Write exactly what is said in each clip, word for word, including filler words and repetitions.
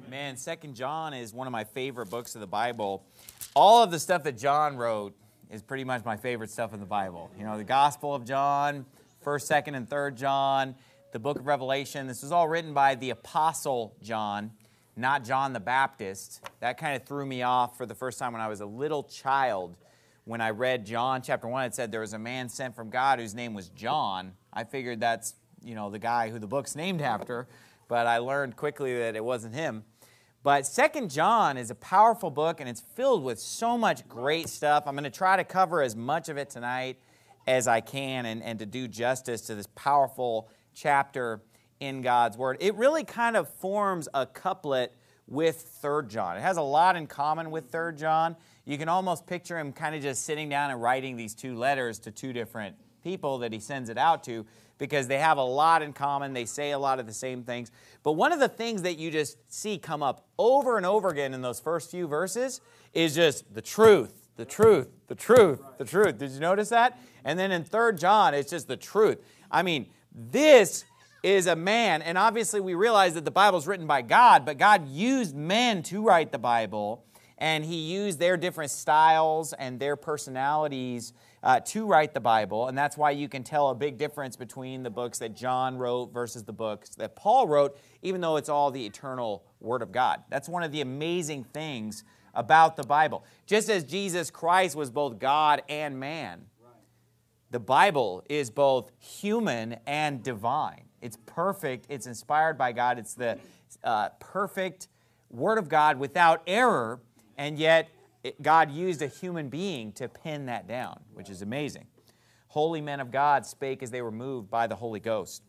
Man, Second John is one of my favorite books of the Bible. All of the stuff that John wrote is pretty much my favorite stuff in the Bible. You know, the Gospel of John, First, Second, and Third John, the book of Revelation. This was all written by the Apostle John, not John the Baptist. That kind of threw me off for the first time when I was a little child. When I read John chapter one, it said there was a man sent from God whose name was John. I figured that's, you know, the guy who the book's named after, but I learned quickly that it wasn't him. But Second John is a powerful book, and it's filled with so much great stuff. I'm going to try to cover as much of it tonight as I can and, and to do justice to this powerful chapter in God's Word. It really kind of forms a couplet with Third John. It has a lot in common with Third John. You can almost picture him kind of just sitting down and writing these two letters to two different people that he sends it out to, because they have a lot in common. They say a lot of the same things. But one of the things that you just see come up over and over again in those first few verses is just the truth, the truth, the truth, the truth. Did you notice that? And then in Third John, it's just the truth. I mean, this is a man, and obviously we realize that the Bible is written by God, but God used men to write the Bible, and He used their different styles and their personalities uh, to write the Bible, and that's why you can tell a big difference between the books that John wrote versus the books that Paul wrote, even though it's all the eternal Word of God. That's one of the amazing things about the Bible. Just as Jesus Christ was both God and man, the Bible is both human and divine. It's perfect. It's inspired by God. It's the uh, perfect Word of God without error, and yet it, God used a human being to pen that down, which is amazing. Holy men of God spake as they were moved by the Holy Ghost.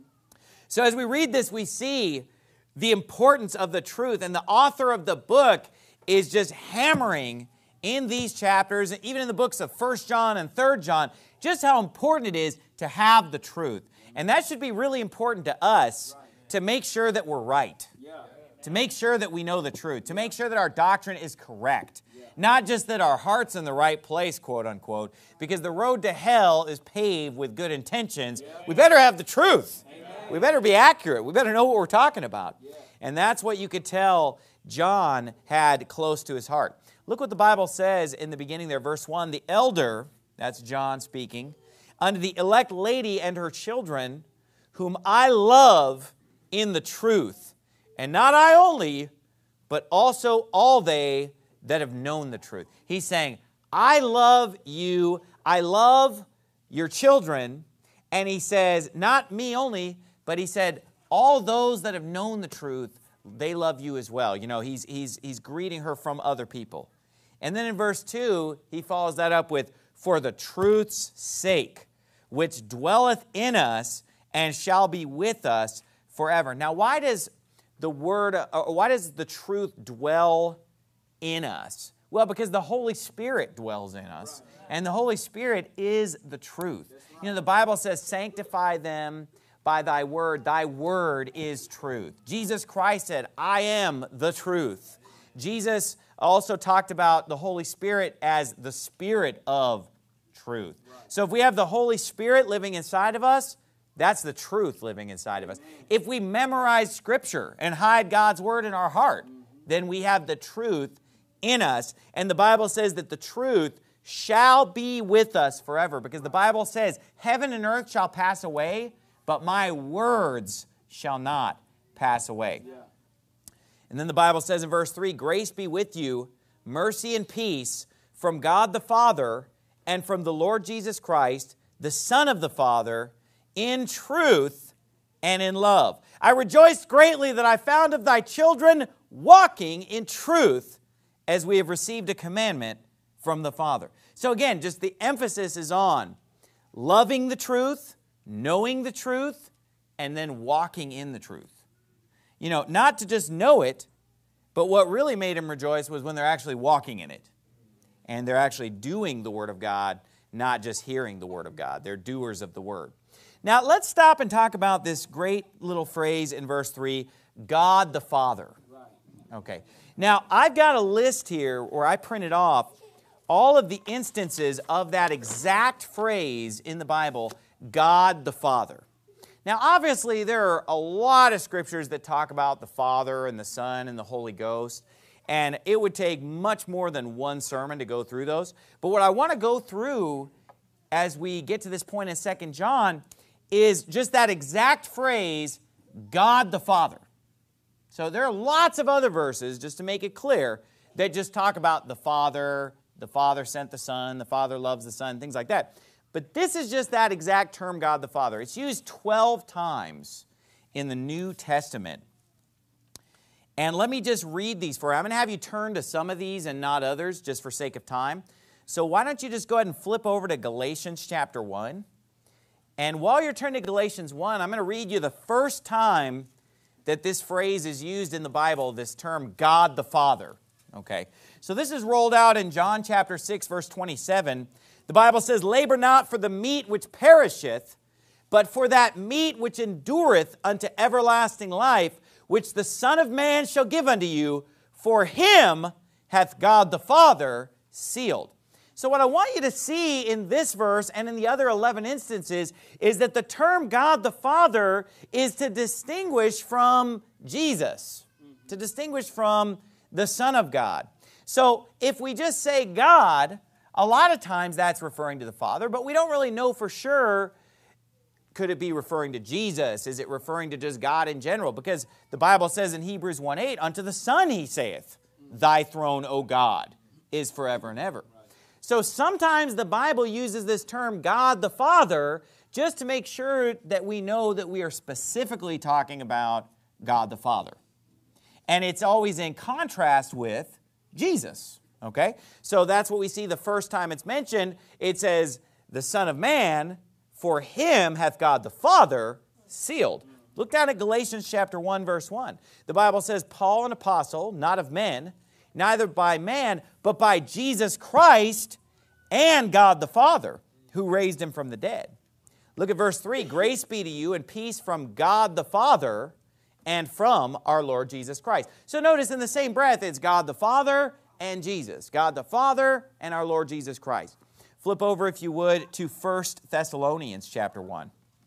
So as we read this, we see the importance of the truth, and the author of the book is just hammering in these chapters, and even in the books of First John and Third John, just how important it is to have the truth. And that should be really important to us to make sure that we're right, to make sure that we know the truth, to make sure that our doctrine is correct, not just that our heart's in the right place, quote unquote, because the road to hell is paved with good intentions. We better have the truth. We better be accurate. We better know what we're talking about. And that's what you could tell John had close to his heart. Look what the Bible says in the beginning there, verse one. The elder, that's John speaking, unto the elect lady and her children, whom I love in the truth, and not I only, but also all they that have known the truth. He's saying, I love you, I love your children, and he says, not me only, but he said, all those that have known the truth, they love you as well. You know, he's, he's, he's greeting her from other people. And then in verse two, he follows that up with, for the truth's sake, which dwelleth in us and shall be with us forever. Now, why does the word, or why does the truth dwell in us? Well, because the Holy Spirit dwells in us, and the Holy Spirit is the truth. You know, the Bible says, sanctify them by thy word. Thy word is truth. Jesus Christ said, I am the truth. Jesus also talked about the Holy Spirit as the Spirit of truth. So if we have the Holy Spirit living inside of us, that's the truth living inside of us. If we memorize Scripture and hide God's Word in our heart, then we have the truth in us. And the Bible says that the truth shall be with us forever, because the Bible says, heaven and earth shall pass away, but my words shall not pass away. Yeah. And then the Bible says in verse three, grace be with you, mercy and peace from God the Father and from the Lord Jesus Christ, the Son of the Father, in truth and in love. I rejoiced greatly that I found of thy children walking in truth, as we have received a commandment from the Father. So again, just the emphasis is on loving the truth, knowing the truth, and then walking in the truth. You know, not to just know it, but what really made him rejoice was when they're actually walking in it. And they're actually doing the Word of God, not just hearing the Word of God. They're doers of the Word. Now, let's stop and talk about this great little phrase in verse three, God the Father. Okay. Now, I've got a list here where I printed off all of the instances of that exact phrase in the Bible, God the Father. Now, obviously, there are a lot of scriptures that talk about the Father and the Son and the Holy Ghost, and it would take much more than one sermon to go through those. But what I want to go through as we get to this point in Second John is just that exact phrase, God the Father. So there are lots of other verses, just to make it clear, that just talk about the Father, the Father sent the Son, the Father loves the Son, things like that. But this is just that exact term, God the Father. It's used twelve times in the New Testament. And let me just read these for you. I'm going to have you turn to some of these and not others, just for sake of time. So why don't you just go ahead and flip over to Galatians chapter one. And while you're turning to Galatians one, I'm going to read you the first time that this phrase is used in the Bible, this term, God the Father. Okay, so this is rolled out in John chapter six, verse twenty-seven. The Bible says, labor not for the meat which perisheth, but for that meat which endureth unto everlasting life, which the Son of Man shall give unto you, for him hath God the Father sealed. So what I want you to see in this verse and in the other eleven instances is that the term God the Father is to distinguish from Jesus, to distinguish from the Son of God. So if we just say God, a lot of times that's referring to the Father, but we don't really know for sure. Could it be referring to Jesus? Is it referring to just God in general? Because the Bible says in Hebrews one eight, unto the Son he saith, thy throne, O God, is forever and ever. So sometimes the Bible uses this term God the Father just to make sure that we know that we are specifically talking about God the Father. And it's always in contrast with Jesus. Okay? So that's what we see the first time it's mentioned. It says, the Son of Man, for him hath God the Father sealed. Look down at Galatians chapter one, verse one. The Bible says, Paul, an apostle, not of men, neither by man, but by Jesus Christ and God the Father, who raised him from the dead. Look at verse three. Grace be to you and peace from God the Father and from our Lord Jesus Christ. So notice in the same breath, it's God the Father and Jesus. God the Father and our Lord Jesus Christ. Flip over, if you would, to First Thessalonians chapter one.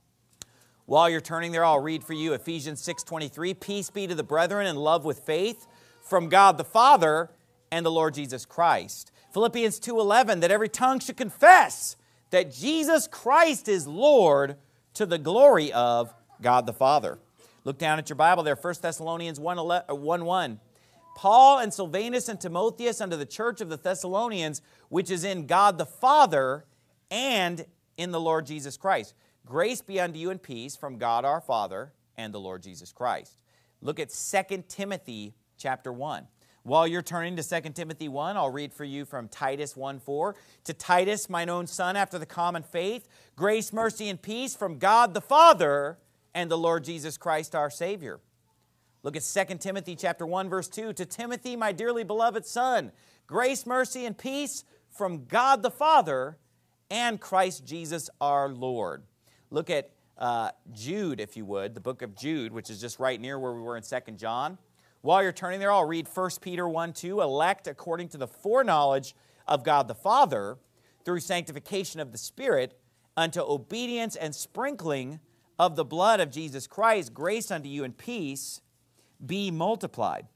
While you're turning there, I'll read for you Ephesians six twenty-three. Peace be to the brethren and love with faith from God the Father and the Lord Jesus Christ. Philippians two eleven, that every tongue should confess that Jesus Christ is Lord to the glory of God the Father. Look down at your Bible there, First Thessalonians one one. Paul and Silvanus and Timotheus unto the church of the Thessalonians, which is in God the Father and in the Lord Jesus Christ. Grace be unto you and peace from God our Father and the Lord Jesus Christ. Look at Second Timothy chapter one. While you're turning to Second Timothy one, I'll read for you from Titus one four. To Titus, mine own son, after the common faith, grace, mercy, and peace from God the Father and the Lord Jesus Christ our Savior. Look at Second Timothy chapter one, verse two. To Timothy, my dearly beloved son, grace, mercy, and peace from God the Father and Christ Jesus our Lord. Look at uh, Jude, if you would, the book of Jude, which is just right near where we were in Second John. While you're turning there, I'll read First Peter one two. Elect according to the foreknowledge of God the Father through sanctification of the Spirit unto obedience and sprinkling of the blood of Jesus Christ, grace unto you and peace be multiplied.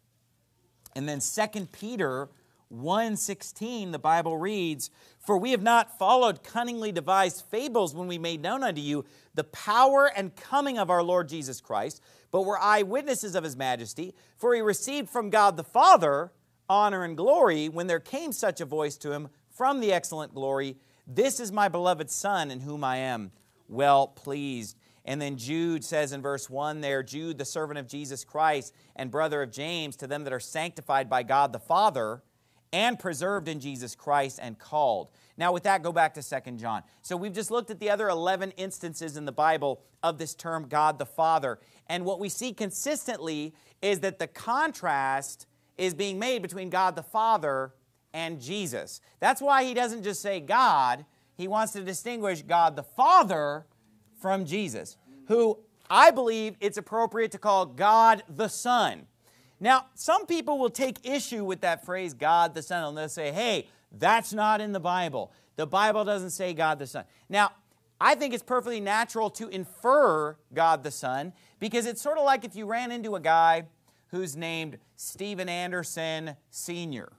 And then Second Peter one sixteen, the Bible reads, for we have not followed cunningly devised fables when we made known unto you the power and coming of our Lord Jesus Christ, but were eyewitnesses of his majesty, for he received from God the Father honor and glory when there came such a voice to him from the excellent glory, this is my beloved Son in whom I am well pleased. And then Jude says in verse one there, Jude, the servant of Jesus Christ and brother of James, to them that are sanctified by God the Father and preserved in Jesus Christ and called. Now with that, go back to Second John. So we've just looked at the other eleven instances in the Bible of this term God the Father. And what we see consistently is that the contrast is being made between God the Father and Jesus. That's why he doesn't just say God. He wants to distinguish God the Father from Jesus, who I believe it's appropriate to call God the Son. Now, some people will take issue with that phrase, God the Son, and they'll say, hey, that's not in the Bible. The Bible doesn't say God the Son. Now, I think it's perfectly natural to infer God the Son, because it's sort of like if you ran into a guy who's named Steven Anderson Senior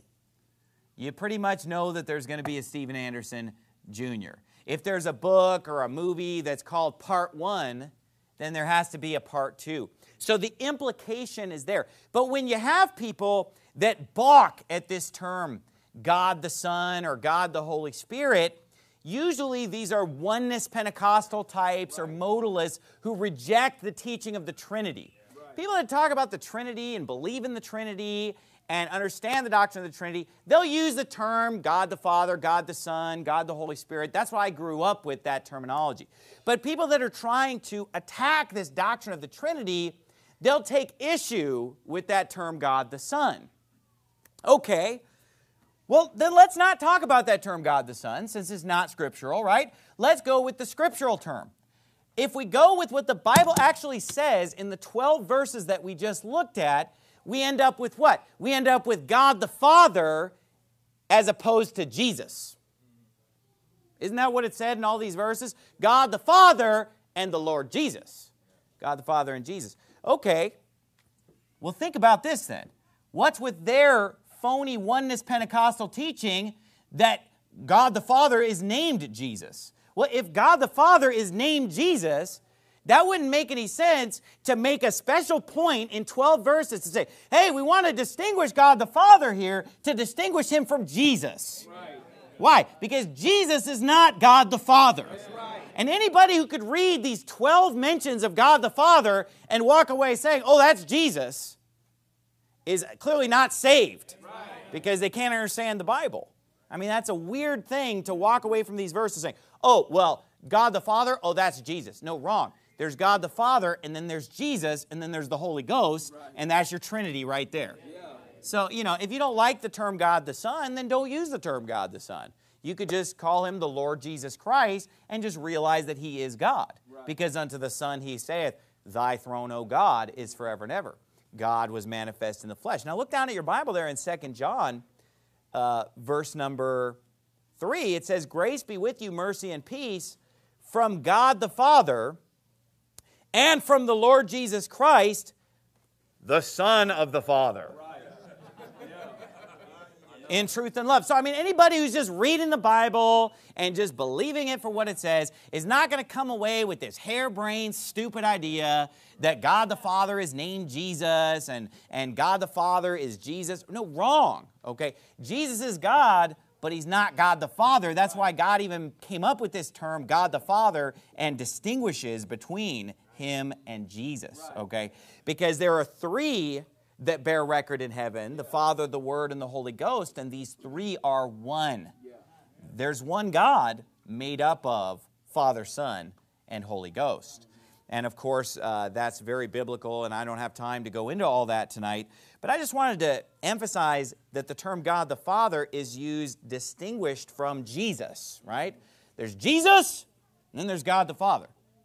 You pretty much know that there's going to be a Steven Anderson Junior If there's a book or a movie that's called Part One, then there has to be a Part Two. So the implication is there. But when you have people that balk at this term, God the Son or God the Holy Spirit, usually these are oneness Pentecostal types or modalists who reject the teaching of the Trinity. People that talk about the Trinity and believe in the Trinity and understand the doctrine of the Trinity, they'll use the term God the Father, God the Son, God the Holy Spirit. That's why I grew up with that terminology. But people that are trying to attack this doctrine of the Trinity, they'll take issue with that term God the Son. Okay, well, then let's not talk about that term God the Son, since it's not scriptural, right? Let's go with the scriptural term. If we go with what the Bible actually says in the twelve verses that we just looked at, we end up with what? We end up with God the Father as opposed to Jesus. Isn't that what it said in all these verses? God the Father and the Lord Jesus. God the Father and Jesus. Okay, well, think about this then. What's with their phony oneness Pentecostal teaching that God the Father is named Jesus? Well, if God the Father is named Jesus, that wouldn't make any sense to make a special point in twelve verses to say, hey, we want to distinguish God the Father here to distinguish Him from Jesus. Right. Why? Because Jesus is not God the Father. Right. And anybody who could read these twelve mentions of God the Father and walk away saying, oh, that's Jesus, is clearly not saved. Right. Because they can't understand the Bible. I mean, that's a weird thing to walk away from these verses saying, oh, well, God the Father, oh, that's Jesus. No, wrong. There's God the Father, and then there's Jesus, and then there's the Holy Ghost, right. And that's your Trinity right there. Yeah. So, you know, if you don't like the term God the Son, then don't use the term God the Son. You could just call Him the Lord Jesus Christ and just realize that He is God. Right. Because unto the Son He saith, Thy throne, O God, is forever and ever. God was manifest in the flesh. Now look down at your Bible there in Second John, uh, verse number three. It says, grace be with you, mercy and peace from God the Father and from the Lord Jesus Christ, the Son of the Father. In truth and love. So, I mean, anybody who's just reading the Bible and just believing it for what it says is not going to come away with this harebrained, stupid idea that God the Father is named Jesus and, and God the Father is Jesus. No, wrong, okay? Jesus is God, but He's not God the Father. That's why God even came up with this term, God the Father, and distinguishes between Him and Jesus, okay? Because there are three that bear record in heaven, the Father, the Word, and the Holy Ghost, and these three are one. There's one God made up of Father, Son, and Holy Ghost. And of course, uh, that's very biblical, and I don't have time to go into all that tonight. But I just wanted to emphasize that the term God the Father is used distinguished from Jesus, right? There's Jesus, and then there's God the Father.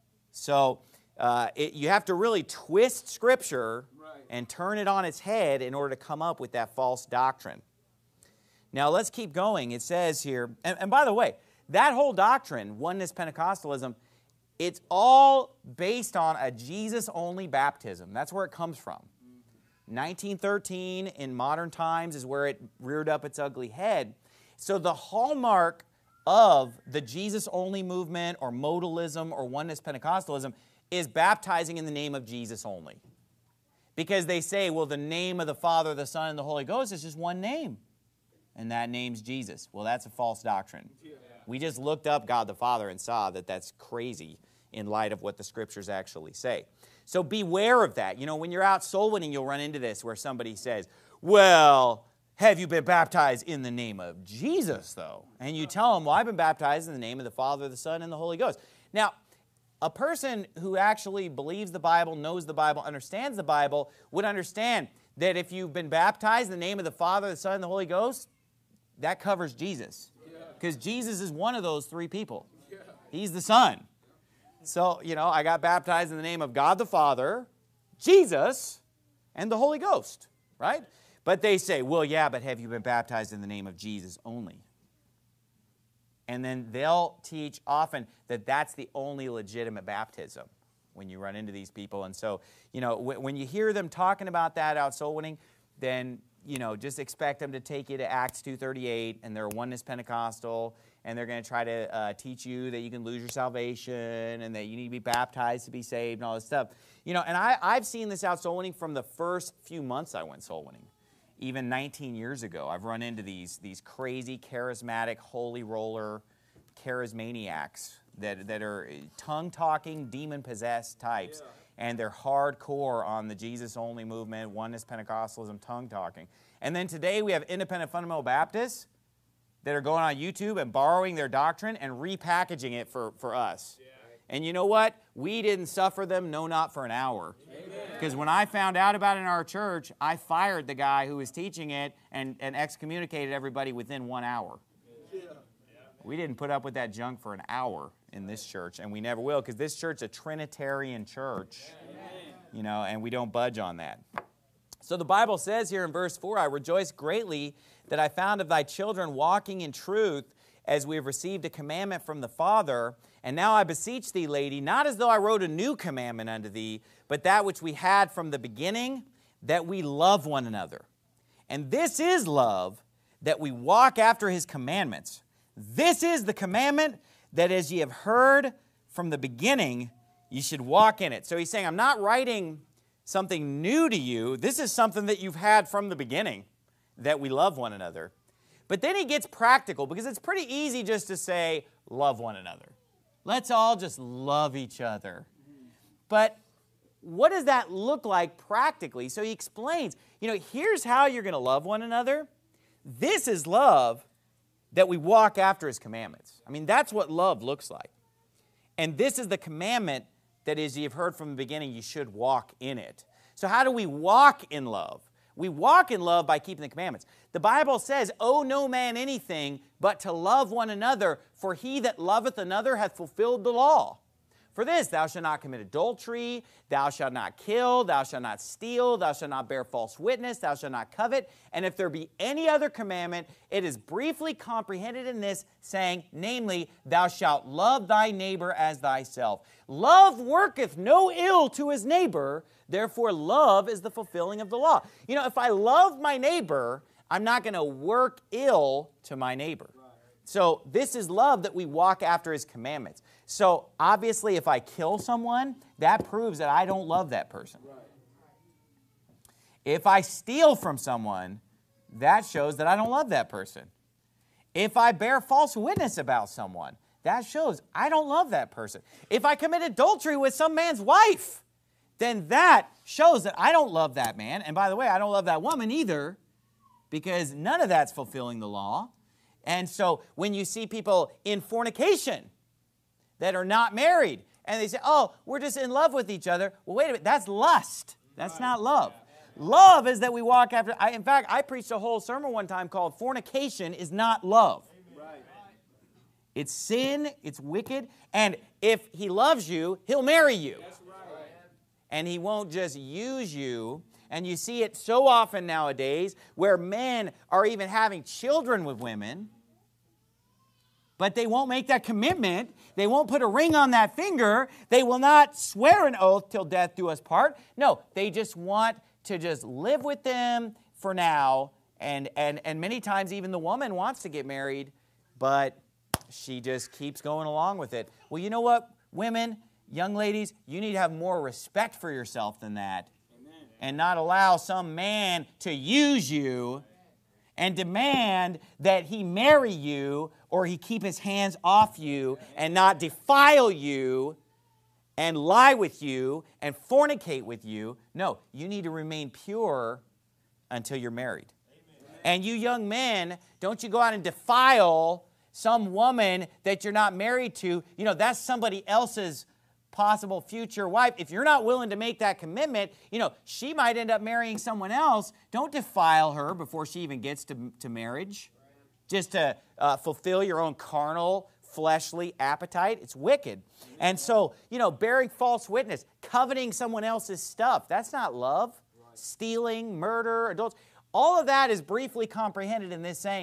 So uh, it, you have to really twist Scripture and turn it on its head in order to come up with that false doctrine. Now, let's keep going. It says here, and, and by the way, that whole doctrine, oneness Pentecostalism, it's all based on a Jesus-only baptism. That's where it comes from. nineteen thirteen in modern times is where it reared up its ugly head. So the hallmark of the Jesus-only movement or modalism or oneness Pentecostalism is baptizing in the name of Jesus only. Because they say, well, the name of the Father, the Son, and the Holy Ghost is just one name. And that name's Jesus. Well, that's a false doctrine. Yeah. We just looked up God the Father and saw that that's crazy in light of what the Scriptures actually say. So beware of that. You know, when you're out soul winning, you'll run into this where somebody says, well, have you been baptized in the name of Jesus, though? And you tell them, well, I've been baptized in the name of the Father, the Son, and the Holy Ghost. Now, a person who actually believes the Bible, knows the Bible, understands the Bible, would understand that if you've been baptized in the name of the Father, the Son, and the Holy Ghost, that covers Jesus. Because Jesus is one of those three people. He's the Son. So, you know, I got baptized in the name of God the Father, Jesus, and the Holy Ghost, right? But they say, well, yeah, but have you been baptized in the name of Jesus only? And then they'll teach often that that's the only legitimate baptism when you run into these people. And so, you know, w- when you hear them talking about that out soul winning, then, you know, just expect them to take you to Acts two thirty-eight, and they're a oneness Pentecostal, and they're going to try to uh, teach you that you can lose your salvation and that you need to be baptized to be saved and all this stuff. You know, and I, I've seen this out soul winning from the first few months I went soul winning. Even nineteen years ago, I've run into these, these crazy, charismatic, holy roller charismaniacs that, that are tongue-talking, demon-possessed types. Yeah. And they're hardcore on the Jesus-only movement, oneness Pentecostalism, tongue-talking. And then today we have independent fundamental Baptists that are going on YouTube and borrowing their doctrine and repackaging it for, for us. Yeah. And you know what? We didn't suffer them, no, not for an hour. Because when I found out about it in our church, I fired the guy who was teaching it and, and excommunicated everybody within one hour. Yeah. We didn't put up with that junk for an hour in this church, and we never will, because this church is a Trinitarian church, you know, and we don't budge on that. So the Bible says here in verse four, I rejoice greatly that I found of thy children walking in truth, as we have received a commandment from the Father. And now I beseech thee, lady, not as though I wrote a new commandment unto thee, but that which we had from the beginning, that we love one another. And this is love, that we walk after his commandments. This is the commandment, that as ye have heard from the beginning, you should walk in it. So he's saying, I'm not writing something new to you. This is something that you've had from the beginning, that we love one another. But then he gets practical, because it's pretty easy just to say, love one another. Let's all just love each other. But what does that look like practically? So he explains, you know, here's how you're going to love one another. This is love, that we walk after his commandments. I mean, that's what love looks like. And this is the commandment that is, you've heard from the beginning, you should walk in it. So how do we walk in love? We walk in love by keeping the commandments. The Bible says, owe no man anything but to love one another, for he that loveth another hath fulfilled the law. For this, thou shalt not commit adultery, thou shalt not kill, thou shalt not steal, thou shalt not bear false witness, thou shalt not covet. And if there be any other commandment, it is briefly comprehended in this, saying, namely, thou shalt love thy neighbor as thyself. Love worketh no ill to his neighbor, therefore love is the fulfilling of the law. You know, if I love my neighbor, I'm not going to work ill to my neighbor. So this is love, that we walk after his commandments. So obviously if I kill someone, that proves that I don't love that person. Right. If I steal from someone, that shows that I don't love that person. If I bear false witness about someone, that shows I don't love that person. If I commit adultery with some man's wife, then that shows that I don't love that man. And by the way, I don't love that woman either, because none of that's fulfilling the law. And so when you see people in fornication that are not married, and they say, oh, we're just in love with each other. Well, wait a minute, that's lust. That's not love. Love is that we walk after. I, in fact, I preached a whole sermon one time called Fornication is Not Love. It's sin, it's wicked, and if he loves you, he'll marry you. And he won't just use you. And you see it so often nowadays where men are even having children with women, but they won't make that commitment. They won't put a ring on that finger. They will not swear an oath till death do us part. No, they just want to just live with them for now. And, and, and many times even the woman wants to get married, but she just keeps going along with it. Well, you know what, women, young ladies, you need to have more respect for yourself than that. Amen. And not allow some man to use you and demand that he marry you or he keep his hands off you and not defile you and lie with you and fornicate with you. No, you need to remain pure until you're married. Amen. And you young men, don't you go out and defile some woman that you're not married to. You know, that's somebody else's possible future wife. If you're not willing to make that commitment, you know, she might end up marrying someone else. Don't defile her before she even gets to, to marriage, just to uh, fulfill your own carnal, fleshly appetite. It's wicked. And so, you know, bearing false witness, coveting someone else's stuff, that's not love. Stealing, murder, adults, all of that is briefly comprehended in this saying,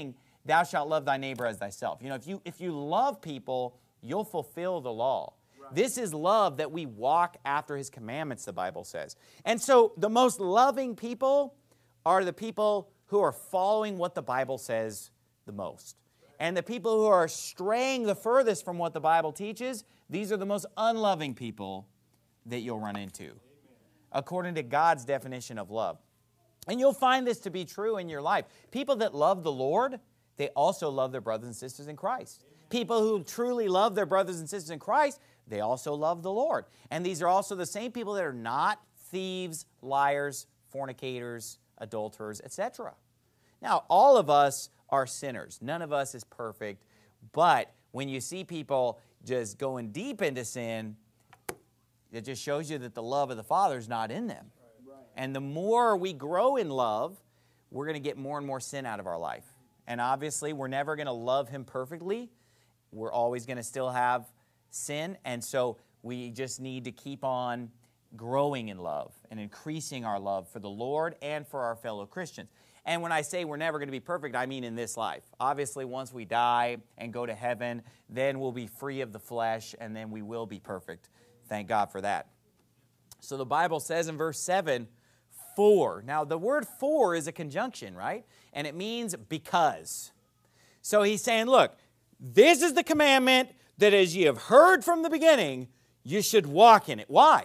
thou shalt love thy neighbor as thyself. You know, if you, if you love people, you'll fulfill the law. Right. This is love, that we walk after his commandments, the Bible says. And so the most loving people are the people who are following what the Bible says the most. And the people who are straying the furthest from what the Bible teaches, these are the most unloving people that you'll run into, Amen. According to God's definition of love. And you'll find this to be true in your life. People that love the Lord, they also love their brothers and sisters in Christ. Amen. People who truly love their brothers and sisters in Christ, they also love the Lord. And these are also the same people that are not thieves, liars, fornicators, adulterers, et cetera. Now, all of us are sinners. None of us is perfect. But when you see people just going deep into sin, it just shows you that the love of the Father is not in them. Right. And the more we grow in love, we're going to get more and more sin out of our life. And obviously, we're never going to love him perfectly. We're always going to still have sin. And so we just need to keep on growing in love and increasing our love for the Lord and for our fellow Christians. And when I say we're never going to be perfect, I mean in this life. Obviously, once we die and go to heaven, then we'll be free of the flesh, and then we will be perfect. Thank God for that. So the Bible says in verse seven, for. Now, the word for is a conjunction, right? And it means because. So he's saying, look, this is the commandment that as ye have heard from the beginning, you should walk in it. Why?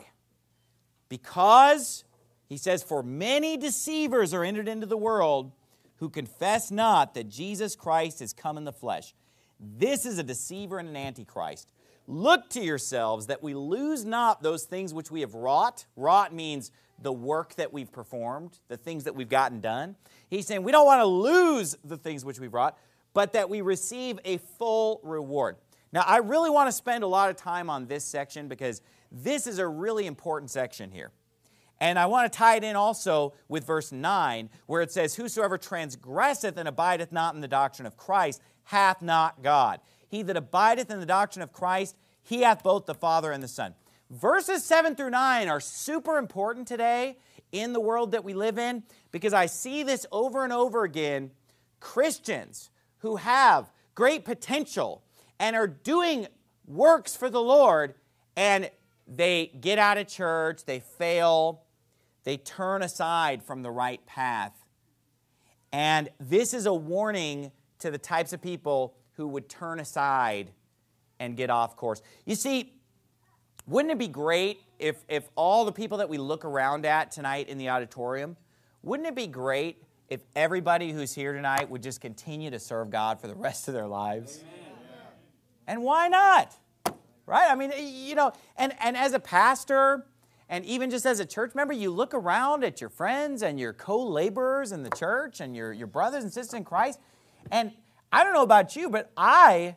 Because, he says, for many deceivers are entered into the world who confess not that Jesus Christ is come in the flesh. This is a deceiver and an antichrist. Look to yourselves that we lose not those things which we have wrought. Wrought means the work that we've performed, the things that we've gotten done. He's saying we don't want to lose the things which we've wrought, but that we receive a full reward. Now, I really want to spend a lot of time on this section because this is a really important section here. And I want to tie it in also with verse nine, where it says, whosoever transgresseth and abideth not in the doctrine of Christ hath not God. He that abideth in the doctrine of Christ, he hath both the Father and the Son. Verses seven through nine are super important today in the world that we live in, because I see this over and over again. Christians who have great potential and are doing works for the Lord, and they get out of church, they fail, they turn aside from the right path. And this is a warning to the types of people who would turn aside and get off course. You see, wouldn't it be great if, if all the people that we look around at tonight in the auditorium, wouldn't it be great if everybody who's here tonight would just continue to serve God for the rest of their lives? Amen. And why not? Right? I mean, you know, and, and as a pastor, and even just as a church member, you look around at your friends and your co-laborers in the church and your, your brothers and sisters in Christ, and I don't know about you, but I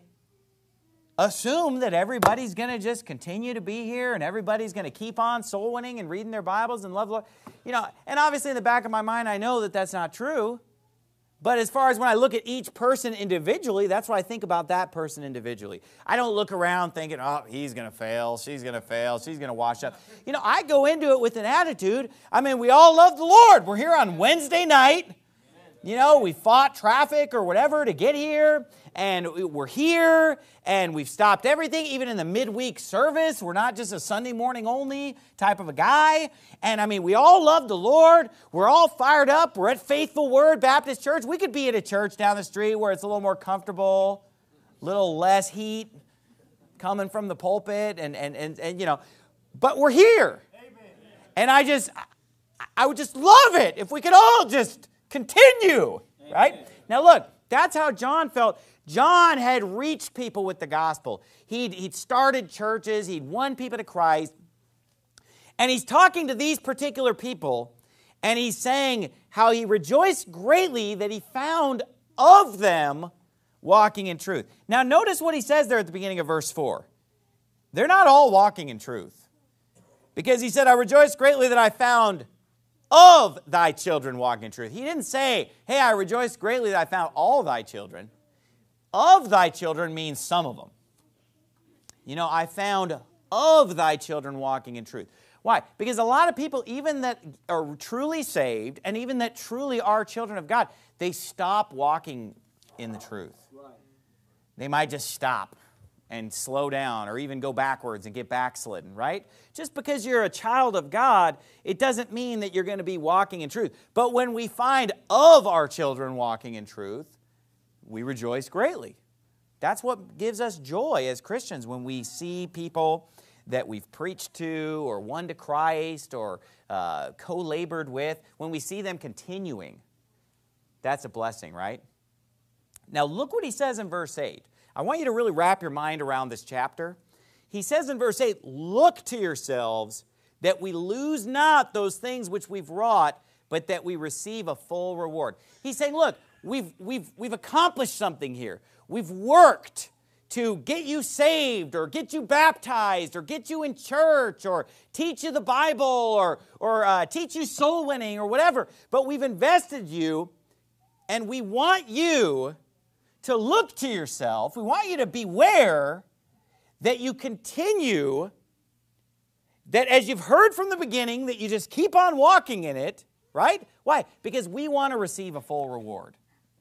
assume that everybody's going to just continue to be here and everybody's going to keep on soul winning and reading their Bibles and love the Lord. You know, and obviously in the back of my mind, I know that that's not true. But as far as when I look at each person individually, that's what I think about that person individually. I don't look around thinking, oh, he's going to fail, she's going to fail, she's going to wash up. You know, I go into it with an attitude. I mean, we all love the Lord. We're here on Wednesday night. You know, we fought traffic or whatever to get here, and we're here, and we've stopped everything, even in the midweek service. We're not just a Sunday morning only type of a guy. And I mean, we all love the Lord. We're all fired up. We're at Faithful Word Baptist Church. We could be at a church down the street where it's a little more comfortable, a little less heat coming from the pulpit, and, and, and, and you know, but we're here. Amen. And I just, I would just love it if we could all just continue, right? Amen. Now look, that's how John felt. John had reached people with the gospel. He'd, he'd started churches. He'd won people to Christ. And he's talking to these particular people, and he's saying how he rejoiced greatly that he found of them walking in truth. Now notice what he says there at the beginning of verse four. They're not all walking in truth. Because he said, I rejoiced greatly that I found of thy children walking in truth. He didn't say, hey, I rejoice greatly that I found all thy children. Of thy children means some of them. You know, I found of thy children walking in truth. Why? Because a lot of people, even that are truly saved, and even that truly are children of God, they stop walking in the truth. They might just stop and slow down or even go backwards and get backslidden, right? Just because you're a child of God, it doesn't mean that you're going to be walking in truth. But when we find of our children walking in truth, we rejoice greatly. That's what gives us joy as Christians when we see people that we've preached to or won to Christ or uh, co-labored with, when we see them continuing. That's a blessing, right? Now look what he says in verse eight. I want you to really wrap your mind around this chapter. He says in verse eight, look to yourselves that we lose not those things which we've wrought, but that we receive a full reward. He's saying, look, we've, we've, we've accomplished something here. We've worked to get you saved or get you baptized or get you in church or teach you the Bible or, or uh, teach you soul winning or whatever. But we've invested you, and we want you to look to yourself. We want you to beware that you continue, that as you've heard from the beginning, that you just keep on walking in it, right? Why? Because we want to receive a full reward.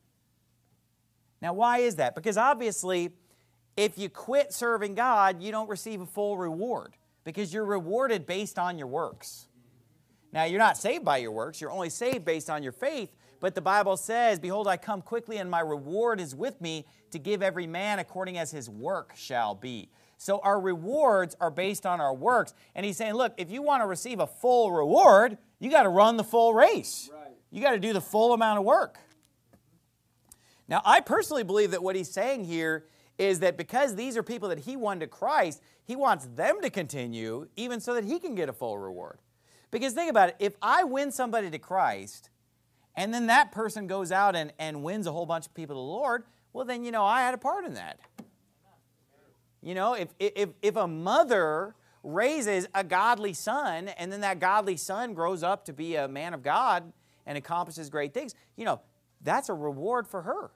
Now, why is that? Because obviously, if you quit serving God, you don't receive a full reward because you're rewarded based on your works. Now, you're not saved by your works. You're only saved based on your faith. But the Bible says, behold, I come quickly, and my reward is with me to give every man according as his work shall be. So our rewards are based on our works. And he's saying, look, if you want to receive a full reward, you got to run the full race. Right. You got to do the full amount of work. Now, I personally believe that what he's saying here is that because these are people that he won to Christ, he wants them to continue even so that he can get a full reward. Because think about it, if I win somebody to Christ, and then that person goes out and, and wins a whole bunch of people to the Lord, well then, you know, I had a part in that. You know, if, if, if a mother raises a godly son, and then that godly son grows up to be a man of God and accomplishes great things, you know, that's a reward for her.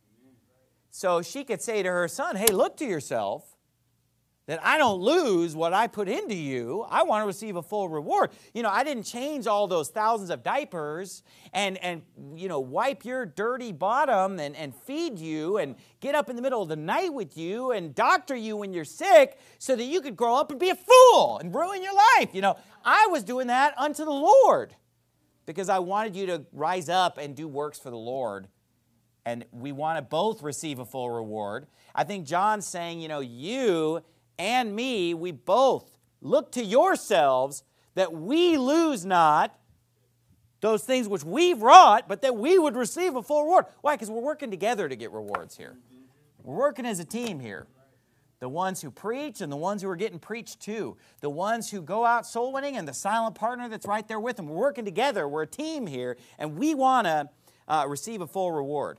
So she could say to her son, hey, look to yourself that I don't lose what I put into you. I want to receive a full reward. You know, I didn't change all those thousands of diapers and, and you know, wipe your dirty bottom and, and feed you and get up in the middle of the night with you and doctor you when you're sick so that you could grow up and be a fool and ruin your life. You know, I was doing that unto the Lord because I wanted you to rise up and do works for the Lord. And we want to both receive a full reward. I think John's saying, you know, you and me, we both look to yourselves that we lose not those things which we've wrought, but that we would receive a full reward. Why? Because we're working together to get rewards here. We're working as a team here. The ones who preach and the ones who are getting preached to. The ones who go out soul winning and the silent partner that's right there with them. We're working together. We're a team here, and we want to uh, receive a full reward.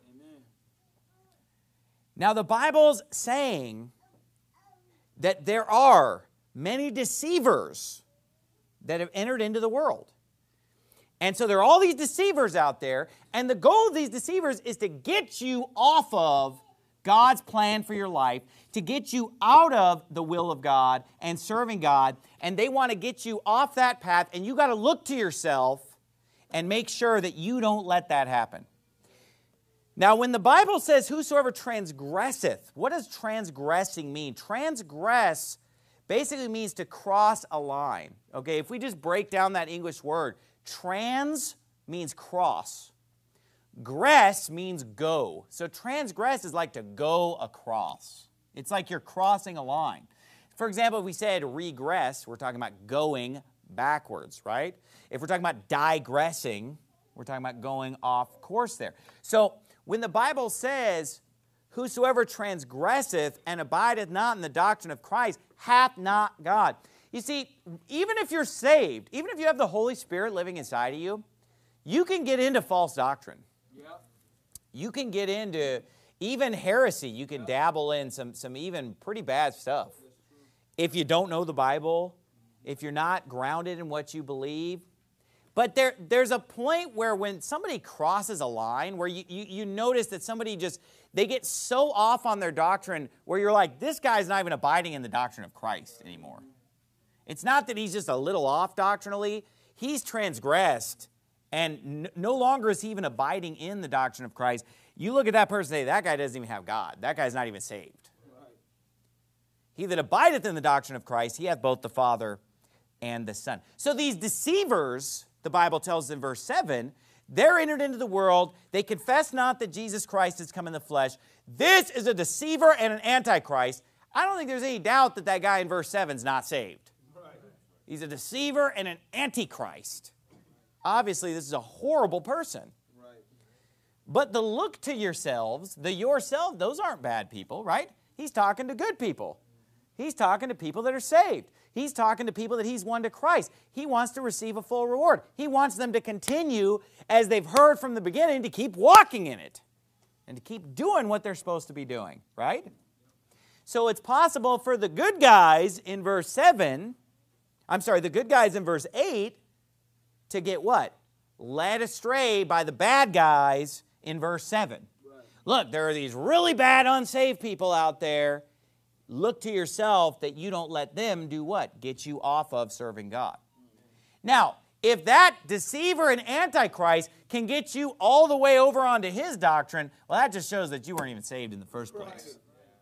Now, the Bible's saying that there are many deceivers that have entered into the world. And so there are all these deceivers out there, and the goal of these deceivers is to get you off of God's plan for your life, to get you out of the will of God and serving God, and they want to get you off that path, and you got to look to yourself and make sure that you don't let that happen. Now, when the Bible says, whosoever transgresseth, what does transgressing mean? Transgress basically means to cross a line. Okay, if we just break down that English word, trans means cross. Gress means go. So transgress is like to go across. It's like you're crossing a line. For example, if we said regress, we're talking about going backwards, right? If we're talking about digressing, we're talking about going off course there. So when the Bible says, whosoever transgresseth and abideth not in the doctrine of Christ hath not God. You see, even if you're saved, even if you have the Holy Spirit living inside of you, you can get into false doctrine. Yep. You can get into even heresy. You can dabble in some, some even pretty bad stuff. If you don't know the Bible, if you're not grounded in what you believe. But there, there's a point where when somebody crosses a line, where you, you, you notice that somebody just, they get so off on their doctrine where you're like, this guy's not even abiding in the doctrine of Christ anymore. It's not that he's just a little off doctrinally. He's transgressed, and no longer is he even abiding in the doctrine of Christ. You look at that person and say, that guy doesn't even have God. That guy's not even saved. Right. He that abideth in the doctrine of Christ, he hath both the Father and the Son. So these deceivers, the Bible tells us in verse seven, they're entered into the world. They confess not that Jesus Christ has come in the flesh. This is a deceiver and an antichrist. I don't think there's any doubt that that guy in verse seven is not saved. Right. He's a deceiver and an antichrist. Obviously, this is a horrible person. Right. But the look to yourselves, the yourself, those aren't bad people, right? He's talking to good people. He's talking to people that are saved. He's talking to people that he's won to Christ. He wants to receive a full reward. He wants them to continue, as they've heard from the beginning, to keep walking in it and to keep doing what they're supposed to be doing, right? So it's possible for the good guys in verse seven, I'm sorry, the good guys in verse eight, to get what? Led astray by the bad guys in verse seven. Right. Look, there are these really bad unsaved people out there. Look to yourself that you don't let them do what? Get you off of serving God. Now, if that deceiver and antichrist can get you all the way over onto his doctrine, well, that just shows that you weren't even saved in the first place. Right.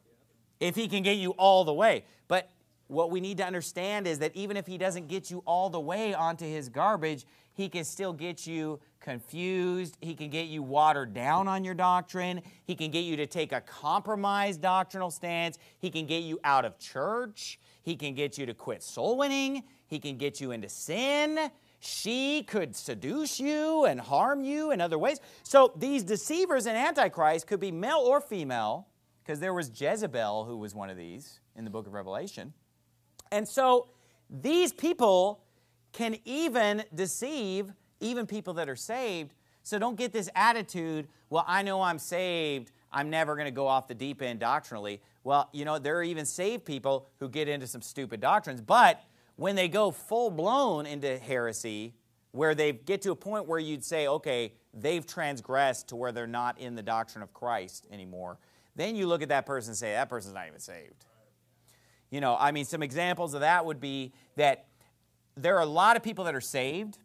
If he can get you all the way. But what we need to understand is that even if he doesn't get you all the way onto his garbage, he can still get you confused. He can get you watered down on your doctrine. He can get you to take a compromised doctrinal stance. He can get you out of church. He can get you to quit soul winning. He can get you into sin. She could seduce you and harm you in other ways. So these deceivers and antichrists could be male or female, because there was Jezebel who was one of these in the book of Revelation. And so these people can even deceive even people that are saved. So don't get this attitude, well, I know I'm saved, I'm never going to go off the deep end doctrinally. Well, you know, there are even saved people who get into some stupid doctrines, but when they go full-blown into heresy, where they get to a point where you'd say, okay, they've transgressed to where they're not in the doctrine of Christ anymore, then you look at that person and say, that person's not even saved. You know, I mean, some examples of that would be that there are a lot of people that are saved,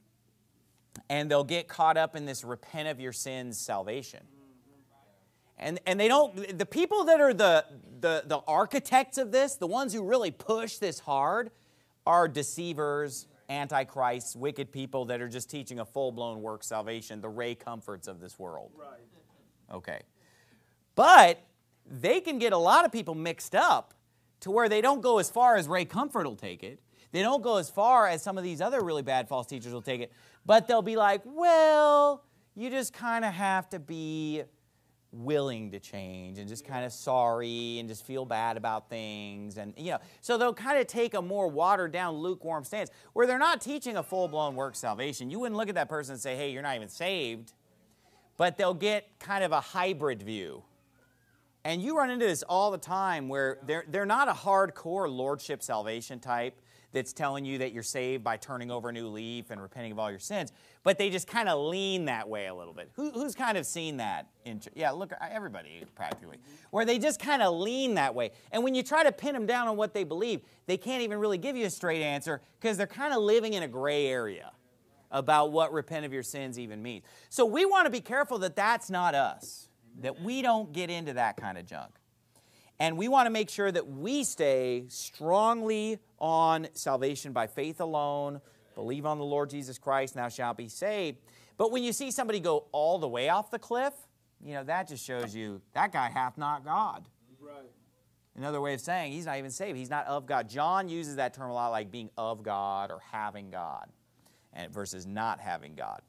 and they'll get caught up in this repent of your sins salvation. And, and they don't, the people that are the, the, the architects of this, the ones who really push this hard, are deceivers, antichrists, wicked people that are just teaching a full-blown work salvation, the Ray Comforts of this world. Right. Okay. But they can get a lot of people mixed up to where they don't go as far as Ray Comfort will take it. They don't go as far as some of these other really bad false teachers will take it. But they'll be like, well, you just kind of have to be willing to change and just kind of sorry and just feel bad about things. And, you know, so they'll kind of take a more watered down, lukewarm stance where they're not teaching a full-blown work salvation. You wouldn't look at that person and say, hey, you're not even saved. But they'll get kind of a hybrid view. And you run into this all the time where they're, they're not a hardcore lordship salvation type that's telling you that you're saved by turning over a new leaf and repenting of all your sins, but they just kind of lean that way a little bit. Who, who's kind of seen that? In, yeah, look, everybody practically. Where they just kind of lean that way. And when you try to pin them down on what they believe, they can't even really give you a straight answer because they're kind of living in a gray area about what repent of your sins even means. So we want to be careful that that's not us, that we don't get into that kind of junk. And we want to make sure that we stay strongly on salvation by faith alone, believe on the Lord Jesus Christ, and thou shalt be saved. But when you see somebody go all the way off the cliff, you know, that just shows you that guy hath not God. Right. Another way of saying he's not even saved. He's not of God. John uses that term a lot, like being of God or having God, and versus not having God.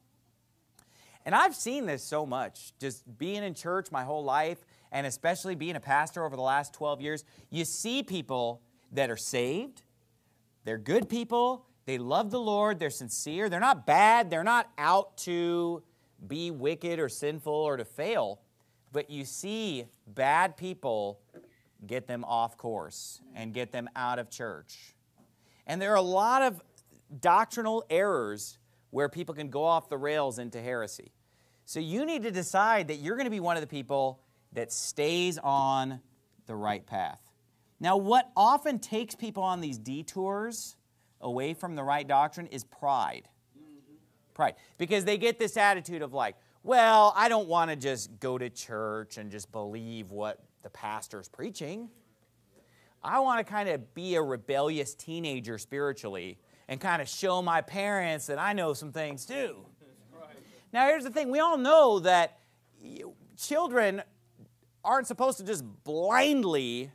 And I've seen this so much, just being in church my whole life, and especially being a pastor over the last twelve years. You see people that are saved, they're good people, they love the Lord, they're sincere, they're not bad, they're not out to be wicked or sinful or to fail, but you see bad people get them off course and get them out of church. And there are a lot of doctrinal errors where people can go off the rails into heresy. So you need to decide that you're going to be one of the people that stays on the right path. Now, what often takes people on these detours away from the right doctrine is pride. Pride. Because they get this attitude of like, well, I don't want to just go to church and just believe what the pastor's preaching. I want to kind of be a rebellious teenager spiritually and kind of show my parents that I know some things too. Right. Now, here's the thing. We all know that children aren't supposed to just blindly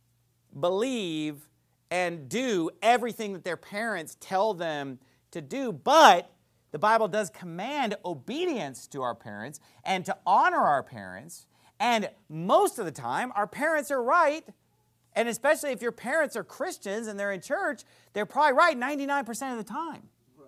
believe and do everything that their parents tell them to do, but the Bible does command obedience to our parents and to honor our parents, and most of the time, our parents are right, and especially if your parents are Christians and they're in church, they're probably right ninety-nine percent of the time. Right.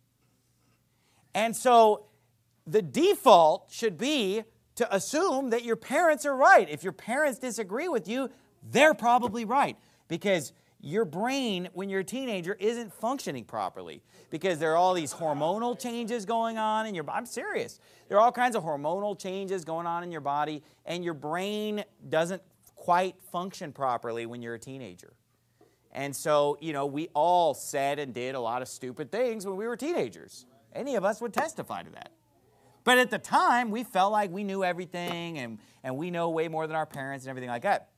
And so the default should be to assume that your parents are right. If your parents disagree with you, they're probably right, because your brain, when you're a teenager, isn't functioning properly because there are all these hormonal changes going on in your body. I'm serious. There are all kinds of hormonal changes going on in your body, and your brain doesn't quite function properly when you're a teenager. And so, you know, we all said and did a lot of stupid things when we were teenagers. Any of us would testify to that. But at the time, we felt like we knew everything, and, and we know way more than our parents and everything like that.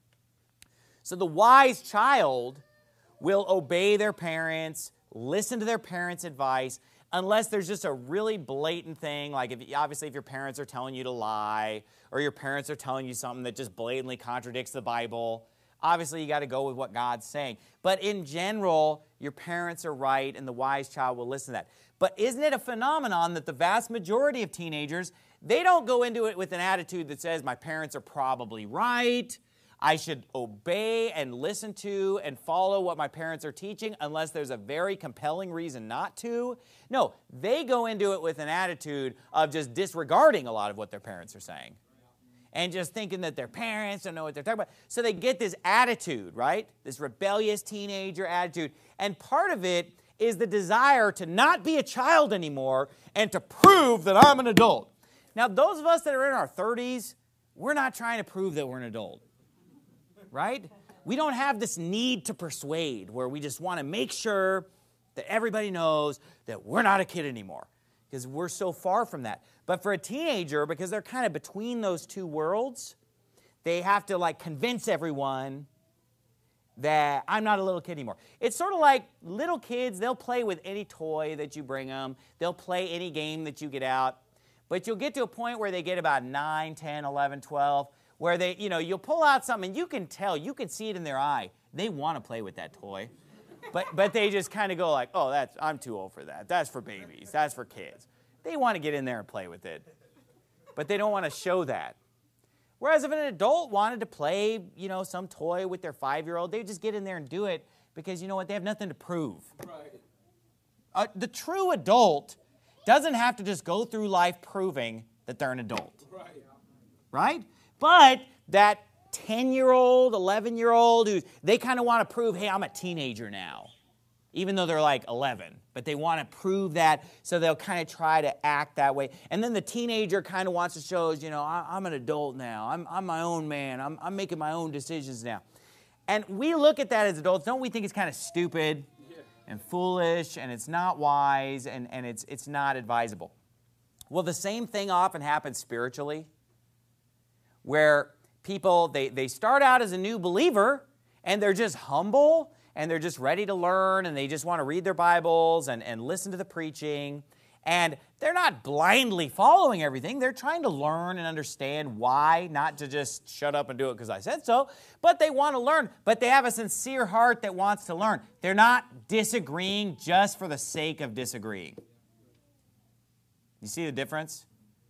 So the wise child will obey their parents, listen to their parents' advice, unless there's just a really blatant thing, like if, obviously if your parents are telling you to lie, or your parents are telling you something that just blatantly contradicts the Bible, obviously you got to go with what God's saying. But in general, your parents are right, and the wise child will listen to that. But isn't it a phenomenon that the vast majority of teenagers, they don't go into it with an attitude that says, my parents are probably right, I should obey and listen to and follow what my parents are teaching unless there's a very compelling reason not to. No, they go into it with an attitude of just disregarding a lot of what their parents are saying and just thinking that their parents don't know what they're talking about. So they get this attitude, right? This rebellious teenager attitude. And part of it is the desire to not be a child anymore and to prove that I'm an adult. Now, those of us that are in our thirties, we're not trying to prove that we're an adult. Right? We don't have this need to persuade where we just want to make sure that everybody knows that we're not a kid anymore because we're so far from that. But for a teenager, because they're kind of between those two worlds, they have to like convince everyone that I'm not a little kid anymore. It's sort of like little kids, they'll play with any toy that you bring them. They'll play any game that you get out. But you'll get to a point where they get about nine, ten, eleven, twelve, where they, you know, you'll pull out something and you can tell, you can see it in their eye. They want to play with that toy. But but they just kind of go like, oh, that's, I'm too old for that. That's for babies. That's for kids. They want to get in there and play with it. But they don't want to show that. Whereas if an adult wanted to play, you know, some toy with their five-year-old, they'd just get in there and do it because, you know what, they have nothing to prove. Right. Uh, the true adult doesn't have to just go through life proving that they're an adult. Right? Right? But that ten-year-old, eleven-year-old, who they kind of want to prove, hey, I'm a teenager now, even though they're like eleven. But they want to prove that, so they'll kind of try to act that way. And then the teenager kind of wants to show, you know, I'm an adult now. I'm, I'm my own man. I'm, I'm making my own decisions now. And we look at that as adults. Don't we think it's kind of stupid and foolish, and it's not wise, and, and it's, it's not advisable? Well, the same thing often happens spiritually, where people, they, they start out as a new believer, and they're just humble, and they're just ready to learn, and they just want to read their Bibles and, and listen to the preaching. And they're not blindly following everything. They're trying to learn and understand why, not to just shut up and do it because I said so, but they want to learn. But they have a sincere heart that wants to learn. They're not disagreeing just for the sake of disagreeing. You see the difference?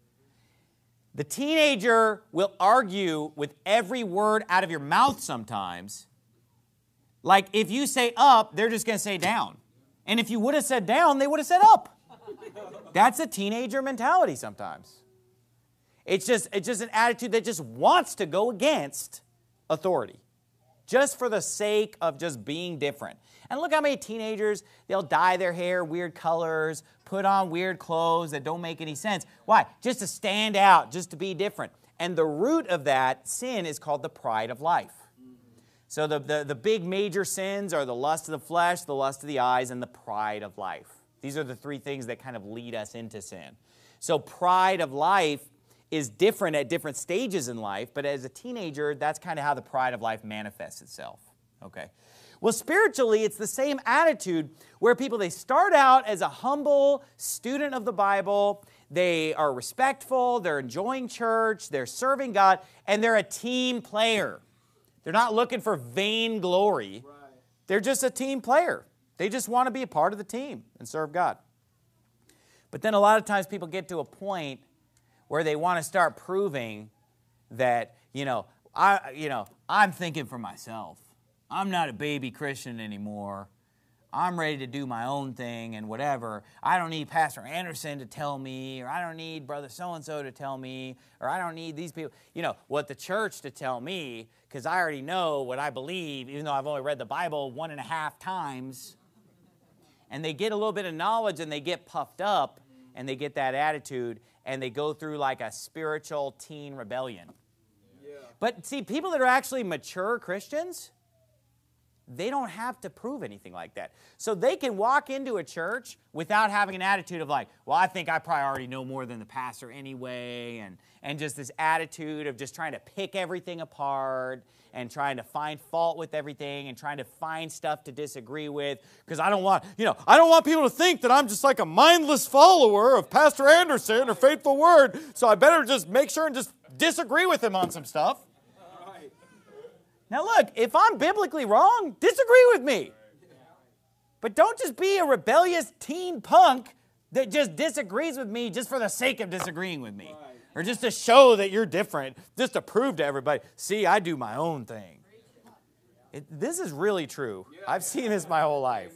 The teenager will argue with every word out of your mouth sometimes. Like if you say up, they're just going to say down. And if you would have said down, they would have said up. That's a teenager mentality sometimes. It's just, it's just an attitude that just wants to go against authority, just for the sake of just being different. And look how many teenagers, they'll dye their hair weird colors, put on weird clothes that don't make any sense. Why? Just to stand out, just to be different. And the root of that sin is called the pride of life. So the, the, the big major sins are the lust of the flesh, the lust of the eyes, and the pride of life. These are the three things that kind of lead us into sin. So pride of life is different at different stages in life, but as a teenager, that's kind of how the pride of life manifests itself. Okay. Well, spiritually, it's the same attitude where people, they start out as a humble student of the Bible. They are respectful. They're enjoying church. They're serving God. And they're a team player. They're not looking for vain glory. Right. They're just a team player. They just want to be a part of the team and serve God. But then a lot of times people get to a point where they want to start proving that, you know, I, you know, I'm thinking for myself. I'm not a baby Christian anymore. I'm ready to do my own thing and whatever. I don't need Pastor Anderson to tell me, or I don't need Brother so-and-so to tell me, or I don't need these people, you know, what the church to tell me, because I already know what I believe, even though I've only read the Bible one and a half times. And they get a little bit of knowledge and they get puffed up and they get that attitude and they go through like a spiritual teen rebellion. Yeah. But see, people that are actually mature Christians, they don't have to prove anything like that. So they can walk into a church without having an attitude of like, well, I think I probably already know more than the pastor anyway, and, and just this attitude of just trying to pick everything apart and trying to find fault with everything and trying to find stuff to disagree with, because I don't want, you know, I don't want people to think that I'm just like a mindless follower of Pastor Anderson or Faithful Word, so I better just make sure and just disagree with him on some stuff. Now look, if I'm biblically wrong, disagree with me. But don't just be a rebellious teen punk that just disagrees with me just for the sake of disagreeing with me. Or just to show that you're different, just to prove to everybody, see, I do my own thing. It, this is really true. I've seen this my whole life.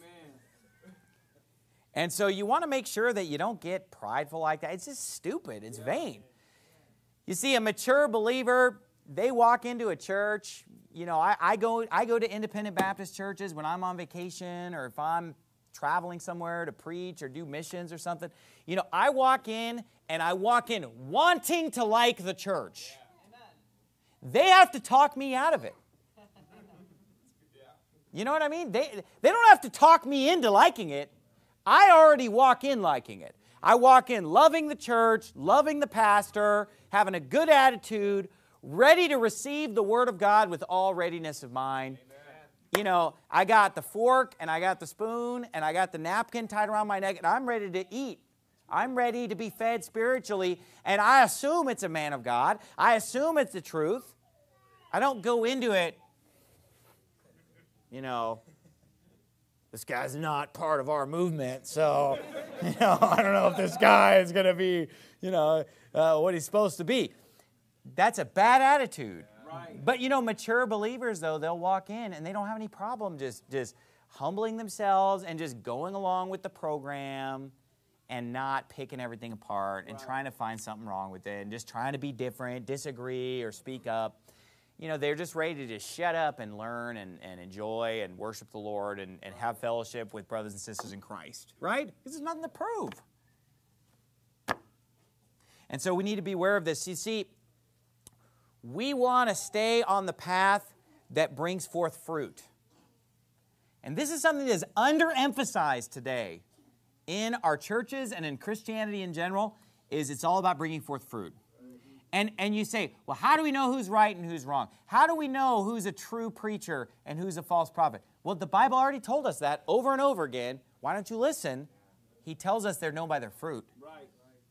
And so you want to make sure that you don't get prideful like that. It's just stupid. It's vain. You see, a mature believer, they walk into a church. You know, I, I go I go to independent Baptist churches when I'm on vacation or if I'm traveling somewhere to preach or do missions or something. You know, I walk in and I walk in wanting to like the church. They have to talk me out of it. You know what I mean? They, they don't have to talk me into liking it. I already walk in liking it. I walk in loving the church, loving the pastor, having a good attitude, ready to receive the Word of God with all readiness of mind. Amen. You know, I got the fork, and I got the spoon, and I got the napkin tied around my neck, and I'm ready to eat. I'm ready to be fed spiritually, and I assume it's a man of God. I assume it's the truth. I don't go into it, you know, this guy's not part of our movement, so, you know, I don't know if this guy is going to be, you know, uh, what he's supposed to be. That's a bad attitude. Right. But, you know, mature believers, though, they'll walk in and they don't have any problem just, just humbling themselves and just going along with the program and not picking everything apart and right. trying to find something wrong with it and just trying to be different, disagree, or speak up. You know, they're just ready to just shut up and learn and, and enjoy and worship the Lord and, and have fellowship with brothers and sisters in Christ. Right? Because there's nothing to prove. And so we need to be aware of this. You see, we want to stay on the path that brings forth fruit. And this is something that is underemphasized today in our churches and in Christianity in general, is it's all about bringing forth fruit. And, and you say, well, how do we know who's right and who's wrong? How do we know who's a true preacher and who's a false prophet? Well, the Bible already told us that over and over again. Why don't you listen? He tells us they're known by their fruit. Right.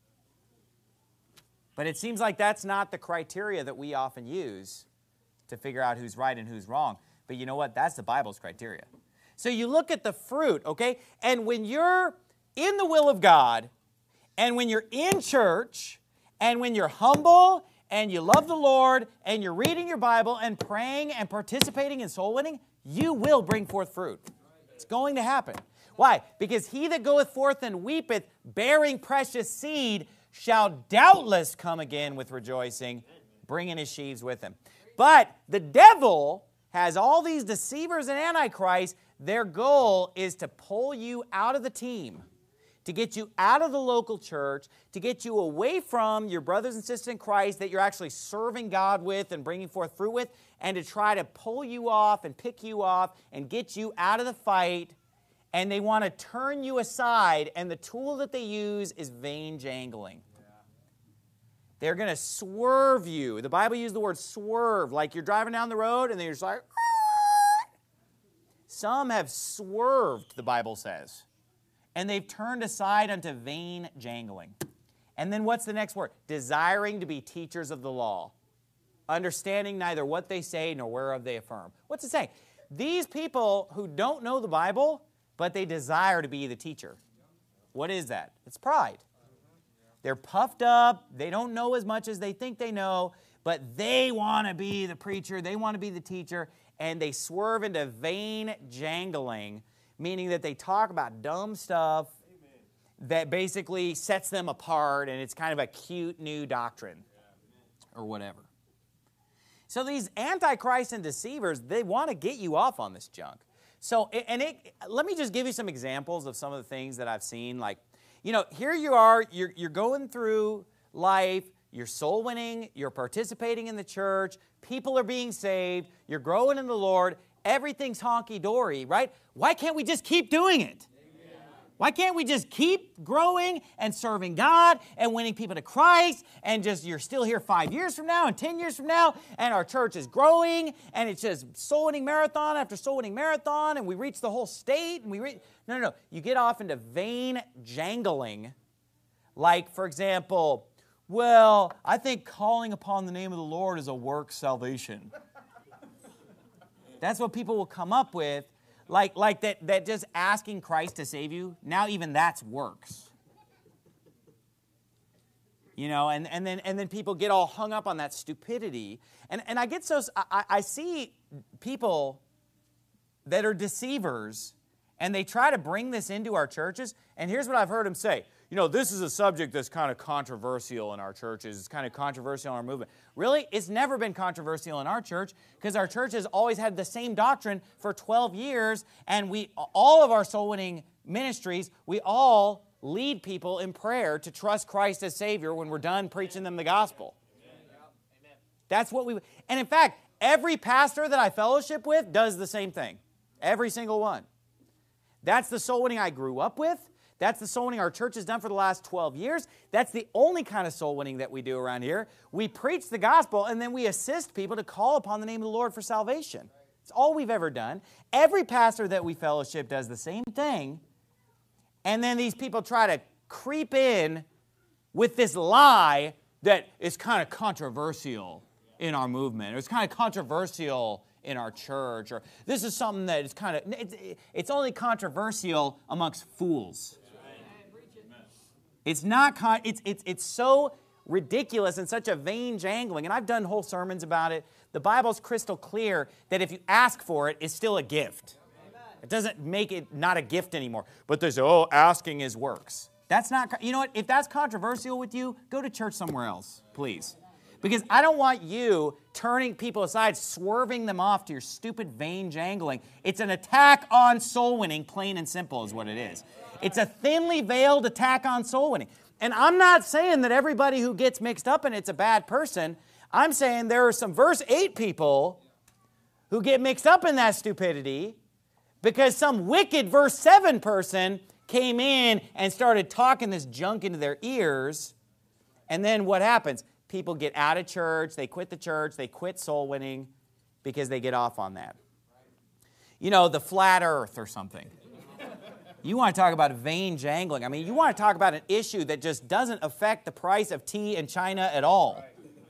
But it seems like that's not the criteria that we often use to figure out who's right and who's wrong. But you know what? That's the Bible's criteria. So you look at the fruit, okay? And when you're in the will of God, and when you're in church, and when you're humble, and you love the Lord, and you're reading your Bible, and praying, and participating in soul winning, you will bring forth fruit. It's going to happen. Why? Because he that goeth forth and weepeth, bearing precious seed, shall doubtless come again with rejoicing, bringing his sheaves with him. But the devil has all these deceivers and antichrists. Their goal is to pull you out of the team, to get you out of the local church, to get you away from your brothers and sisters in Christ that you're actually serving God with and bringing forth fruit with, and to try to pull you off and pick you off and get you out of the fight and they want to turn you aside, and the tool that they use is vain jangling. They're going to swerve you. The Bible uses the word swerve, like you're driving down the road and then you're just like, Aah! Some have swerved, the Bible says, and they've turned aside unto vain jangling. And then what's the next word? Desiring to be teachers of the law, understanding neither what they say nor whereof they affirm. What's it saying? These people who don't know the Bible, but they desire to be the teacher. What is that? It's pride. They're puffed up. They don't know as much as they think they know, but they want to be the preacher. They want to be the teacher, and they swerve into vain jangling, meaning that they talk about dumb stuff that basically sets them apart, and it's kind of a cute new doctrine or whatever. So these antichrist and deceivers, they want to get you off on this junk. So, and it, let me just give you some examples of some of the things that I've seen. Like, you know, here you are, you're, you're going through life, you're soul winning, you're participating in the church, people are being saved, you're growing in the Lord, everything's honky-dory, right? Why can't we just keep doing it? Why can't we just keep growing and serving God and winning people to Christ, and just you're still here five years from now and ten years from now, and our church is growing, and it's just soul winning marathon after soul winning marathon, and we reach the whole state, and we reach... No, no, no. You get off into vain jangling, like, for example, well, I think calling upon the name of the Lord is a work salvation. That's what people will come up with. Like, like that, that just asking Christ to save you, now even that's works. You know, and, and, then, and then people get all hung up on that stupidity. And, and I get so, I, I see people that are deceivers, and they try to bring this into our churches, and here's what I've heard them say. You know, this is a subject that's kind of controversial in our churches. It's kind of controversial in our movement. Really? It's never been controversial in our church, because our church has always had the same doctrine for twelve years, and we, all of our soul-winning ministries, we all lead people in prayer to trust Christ as Savior when we're done preaching them the gospel. Amen. That's what we... And in fact, every pastor that I fellowship with does the same thing. Every single one. That's the soul winning I grew up with. That's the soul winning our church has done for the last twelve years. That's the only kind of soul winning that we do around here. We preach the gospel, and then we assist people to call upon the name of the Lord for salvation. It's all we've ever done. Every pastor that we fellowship does the same thing, and then these people try to creep in with this lie that is kind of controversial in our movement. It's kind of controversial in our church, or this is something that is kind of, it's, it's only controversial amongst fools. It's not, con it's, it's, it's so ridiculous and such a vain jangling, and I've done whole sermons about it. The Bible's crystal clear that if you ask for it, it's still a gift. It doesn't make it not a gift anymore. But they say, oh, asking is works. That's not, you know what, if that's controversial with you, go to church somewhere else, please. Because I don't want you turning people aside, swerving them off to your stupid vain jangling. It's an attack on soul winning, plain and simple is what it is. It's a thinly veiled attack on soul winning. And I'm not saying that everybody who gets mixed up in it's a bad person. I'm saying there are some verse eight people who get mixed up in that stupidity because some wicked verse seven person came in and started talking this junk into their ears. And then what happens? People get out of church, they quit the church, they quit soul winning because they get off on that. You know, the flat earth or something. You want to talk about vain jangling. I mean, you want to talk about an issue that just doesn't affect the price of tea in China at all.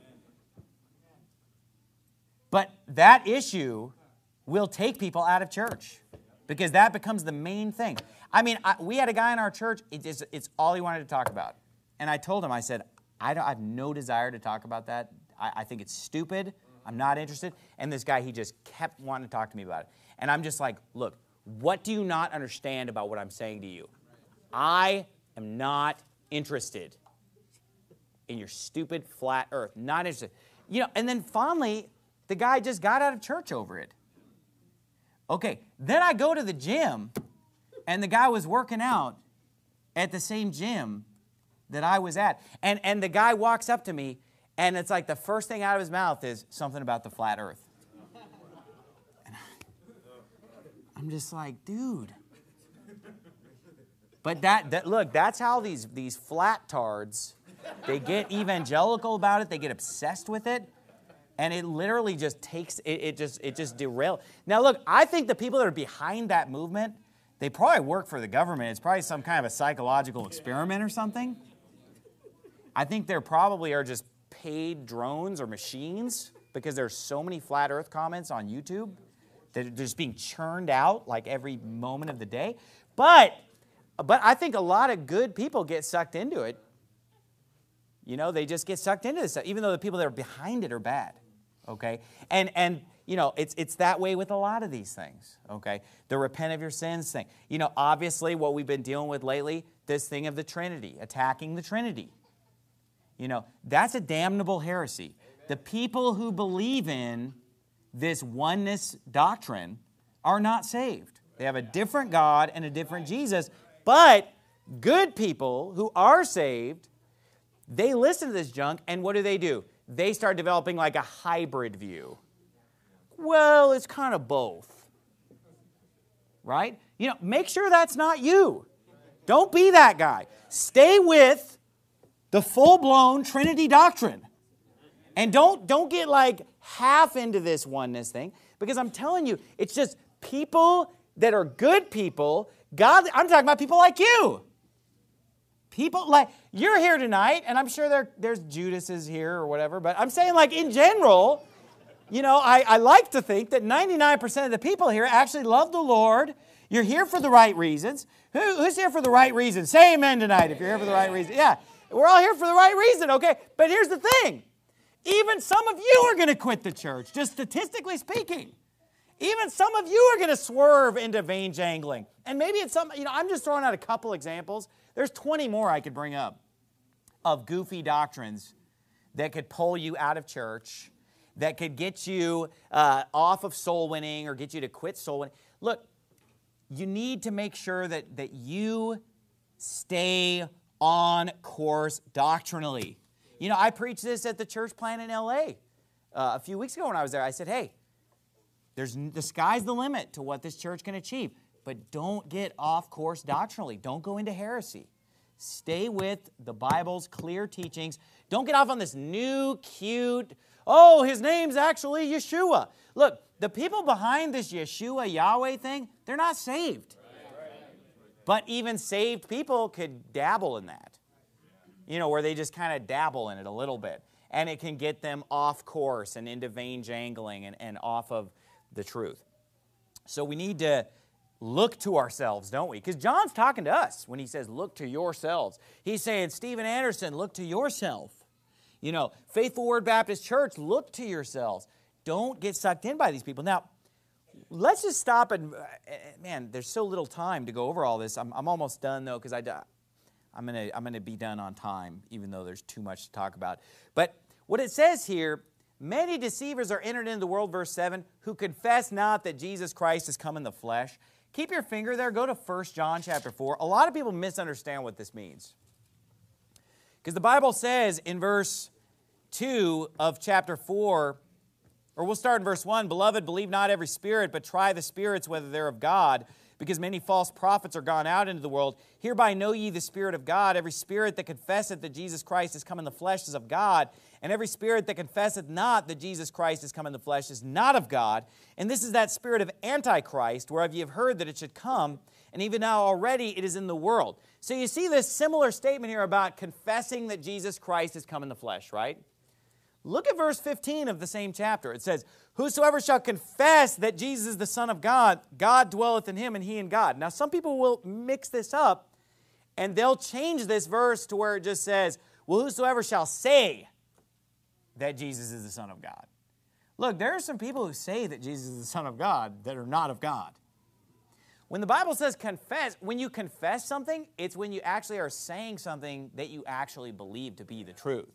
But that issue will take people out of church because that becomes the main thing. I mean, I, we had a guy in our church, it is, it's all he wanted to talk about. And I told him, I said, I, don't, I have no desire to talk about that. I, I think it's stupid. I'm not interested. And this guy, he just kept wanting to talk to me about it. And I'm just like, look, what do you not understand about what I'm saying to you? I am not interested in your stupid flat earth. Not interested. You know, and then finally, the guy just got out of church over it. Okay, then I go to the gym, and the guy was working out at the same gym that I was at. And, and the guy walks up to me, and it's like the first thing out of his mouth is something about the flat earth. And I, I'm just like, dude, But that, that look, that's how these, these flat tards, they get evangelical about it, they get obsessed with it, and it literally just takes, it, it just it just derails. Now look, I think the people that are behind that movement, they probably work for the government. It's probably some kind of a psychological experiment or something. I think there probably are just paid drones or machines because there's so many flat earth comments on YouTube that are just being churned out like every moment of the day. But, but I think a lot of good people get sucked into it. You know, they just get sucked into this, even though the people that are behind it are bad, okay? And, and you know, it's, it's that way with a lot of these things, okay? The repent of your sins thing. You know, obviously what we've been dealing with lately, this thing of the Trinity, attacking the Trinity. You know, that's a damnable heresy. The people who believe in this oneness doctrine are not saved. They have a different God and a different Jesus, but good people who are saved, they listen to this junk, and what do they do? They start developing like a hybrid view. Well, it's kind of both. Right? You know, make sure that's not you. Don't be that guy. Stay with the full-blown Trinity doctrine. And don't, don't get like half into this oneness thing, because I'm telling you, it's just people that are good people. God, I'm talking about people like you. People like, you're here tonight, and I'm sure there, there's Judases here or whatever, but I'm saying like in general, you know, I, I like to think that ninety-nine percent of the people here actually love the Lord. You're here for the right reasons. Who, who's here for the right reason? Say amen tonight if you're here for the right reason. Yeah, we're all here for the right reason, okay? But here's the thing. Even some of you are going to quit the church, just statistically speaking. Even some of you are going to swerve into vain jangling. And maybe it's some, you know, I'm just throwing out a couple examples. There's twenty more I could bring up of goofy doctrines that could pull you out of church, that could get you uh, off of soul winning or get you to quit soul winning. Look, you need to make sure that, that you stay on course doctrinally. You know, I preached this at the church plant in L A uh, a few weeks ago when I was there. I said, hey, there's, the sky's the limit to what this church can achieve, but don't get off course doctrinally. Don't go into heresy. Stay with the Bible's clear teachings. Don't get off on this new, cute, oh, his name's actually Yeshua. Look, the people behind this Yeshua, Yahweh thing, they're not saved. But even saved people could dabble in that. You know, where they just kind of dabble in it a little bit. And it can get them off course and into vain jangling and, and off of the truth. So we need to look to ourselves, don't we? Because John's talking to us when he says, look to yourselves. He's saying, Stephen Anderson, look to yourself. You know, Faithful Word Baptist Church, look to yourselves. Don't get sucked in by these people. Now, let's just stop and, man, there's so little time to go over all this. I'm, I'm almost done, though, because I... I'm going to I'm going to be done on time, even though there's too much to talk about. But what it says here, many deceivers are entered into the world, verse seven, who confess not that Jesus Christ has come in the flesh. Keep your finger there. Go to First John chapter four. A lot of people misunderstand what this means. Because the Bible says in verse two of chapter four, or we'll start in verse one, Beloved, believe not every spirit, but try the spirits whether they're of God, because many false prophets are gone out into the world. Hereby know ye the Spirit of God. Every spirit that confesseth that Jesus Christ is come in the flesh is of God, and every spirit that confesseth not that Jesus Christ is come in the flesh is not of God. And this is that spirit of Antichrist, whereof ye have heard that it should come, and even now already it is in the world. So you see this similar statement here about confessing that Jesus Christ is come in the flesh, right? Look at verse fifteen of the same chapter. It says, Whosoever shall confess that Jesus is the Son of God, God dwelleth in him and he in God. Now some people will mix this up and they'll change this verse to where it just says, well, whosoever shall say that Jesus is the Son of God. Look, there are some people who say that Jesus is the Son of God that are not of God. When the Bible says confess, when you confess something, it's when you actually are saying something that you actually believe to be the truth.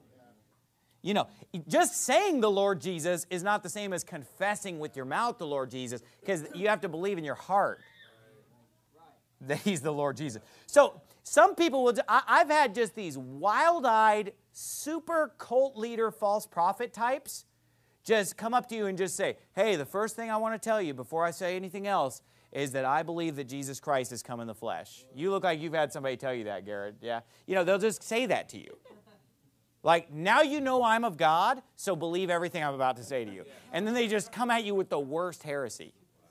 You know, just saying the Lord Jesus is not the same as confessing with your mouth the Lord Jesus, because you have to believe in your heart that He's the Lord Jesus. So some people will, I, I've had just these wild-eyed, super cult leader, false prophet types just come up to you and just say, hey, the first thing I want to tell you before I say anything else is that I believe that Jesus Christ has come in the flesh. You look like you've had somebody tell you that, Garrett. Yeah? You know, they'll just say that to you. Like, now you know I'm of God, so believe everything I'm about to say to you. And then they just come at you with the worst heresy.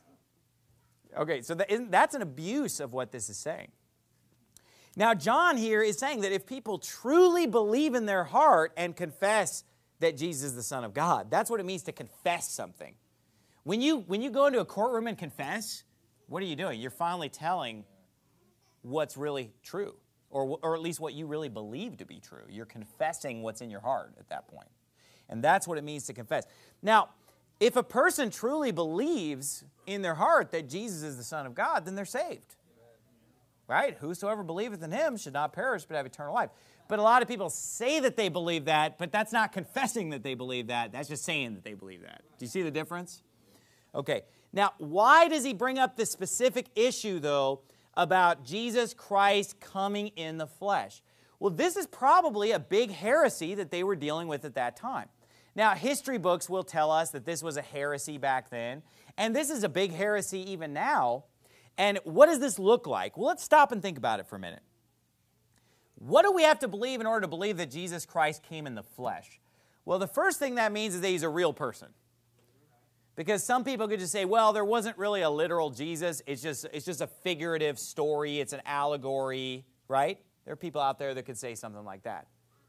Okay, so that, that's an abuse of what this is saying. Now, John here is saying that if people truly believe in their heart and confess that Jesus is the Son of God, that's what it means to confess something. When you, when you go into a courtroom and confess, what are you doing? You're finally telling what's really true. Or, or at least what you really believe to be true. You're confessing what's in your heart at that point. And that's what it means to confess. Now, if a person truly believes in their heart that Jesus is the Son of God, then they're saved. Right? Whosoever believeth in him should not perish but have eternal life. But a lot of people say that they believe that, but that's not confessing that they believe that. That's just saying that they believe that. Do you see the difference? Okay. Now, why does he bring up this specific issue, though, about Jesus Christ coming in the flesh? Well, this is probably a big heresy that they were dealing with at that time. Now, history books will tell us that this was a heresy back then, and this is a big heresy even now. And what does this look like? Well, let's stop and think about it for a minute. What do we have to believe in order to believe that Jesus Christ came in the flesh? Well, the first thing that means is that he's a real person. Because some people could just say, well, there wasn't really a literal Jesus. It's just, it's just a figurative story. It's an allegory, right? There are people out there that could say something like that.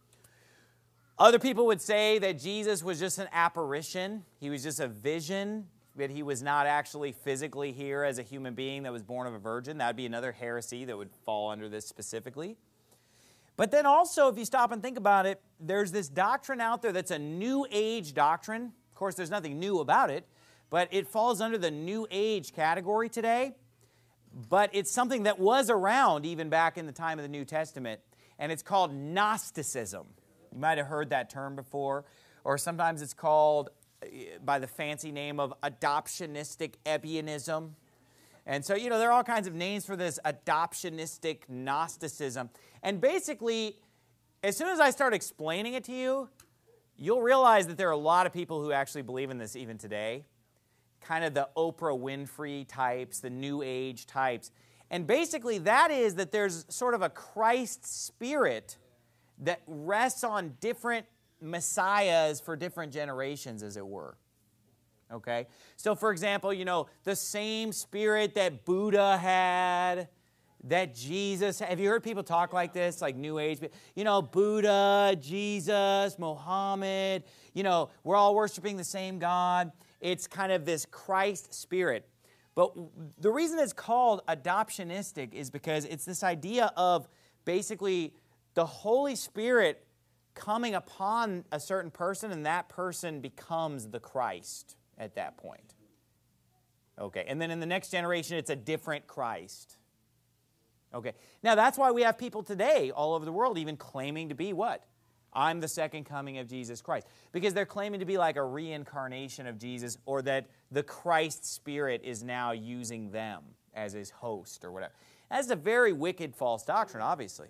Other people would say that Jesus was just an apparition. He was just a vision, that he was not actually physically here as a human being that was born of a virgin. That would be another heresy that would fall under this specifically. But then also, if you stop and think about it, there's this doctrine out there that's a New Age doctrine. Of course, there's nothing new about it, but it falls under the New Age category today. But it's something that was around even back in the time of the New Testament, and it's called Gnosticism. You might have heard that term before, or sometimes it's called by the fancy name of adoptionistic Ebionism. And so, you know, there are all kinds of names for this adoptionistic Gnosticism. And basically, as soon as I start explaining it to you, you'll realize that there are a lot of people who actually believe in this even today. Kind of the Oprah Winfrey types, the New Age types. And basically that is that there's sort of a Christ spirit that rests on different messiahs for different generations, as it were. Okay? So, for example, you know, the same spirit that Buddha had, that Jesus, have you heard people talk like this, like New Age? You know, Buddha, Jesus, Muhammad, you know, we're all worshiping the same God. It's kind of this Christ spirit. But the reason it's called adoptionistic is because it's this idea of basically the Holy Spirit coming upon a certain person, and that person becomes the Christ at that point. Okay, and then in the next generation, it's a different Christ. Okay, now that's why we have people today all over the world even claiming to be what? I'm the second coming of Jesus Christ. Because they're claiming to be like a reincarnation of Jesus, or that the Christ Spirit is now using them as his host or whatever. That's a very wicked false doctrine, obviously.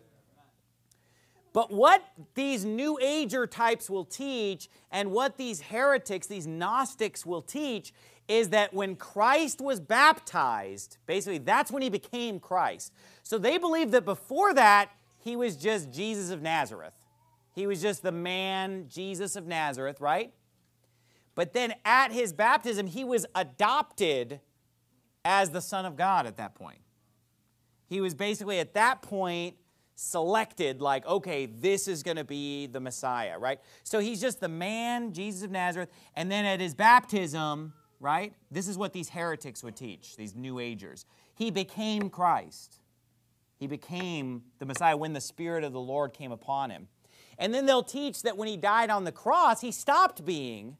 But what these New Ager types will teach, and what these heretics, these Gnostics will teach, is that when Christ was baptized, basically that's when he became Christ. So they believe that before that, he was just Jesus of Nazareth. He was just the man, Jesus of Nazareth, right? But then at his baptism, he was adopted as the Son of God at that point. He was basically at that point selected, like, okay, this is going to be the Messiah, right? So he's just the man, Jesus of Nazareth, and then at his baptism, right, this is what these heretics would teach, these New Agers. He became Christ. He became the Messiah when the Spirit of the Lord came upon him. And then they'll teach that when he died on the cross, he stopped being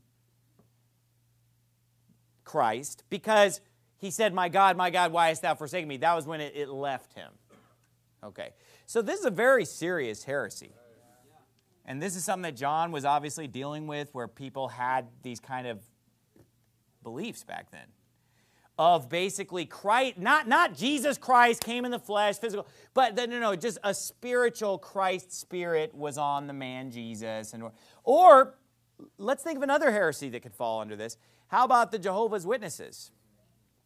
Christ because he said, my God, my God, why hast thou forsaken me? That was when it, it left him. Okay. So this is a very serious heresy. And this is something that John was obviously dealing with, where people had these kind of beliefs back then. Of basically Christ, not, not Jesus Christ came in the flesh, physical, but no, no, just a spiritual Christ spirit was on the man Jesus. And, or let's think of another heresy that could fall under this. How about the Jehovah's Witnesses?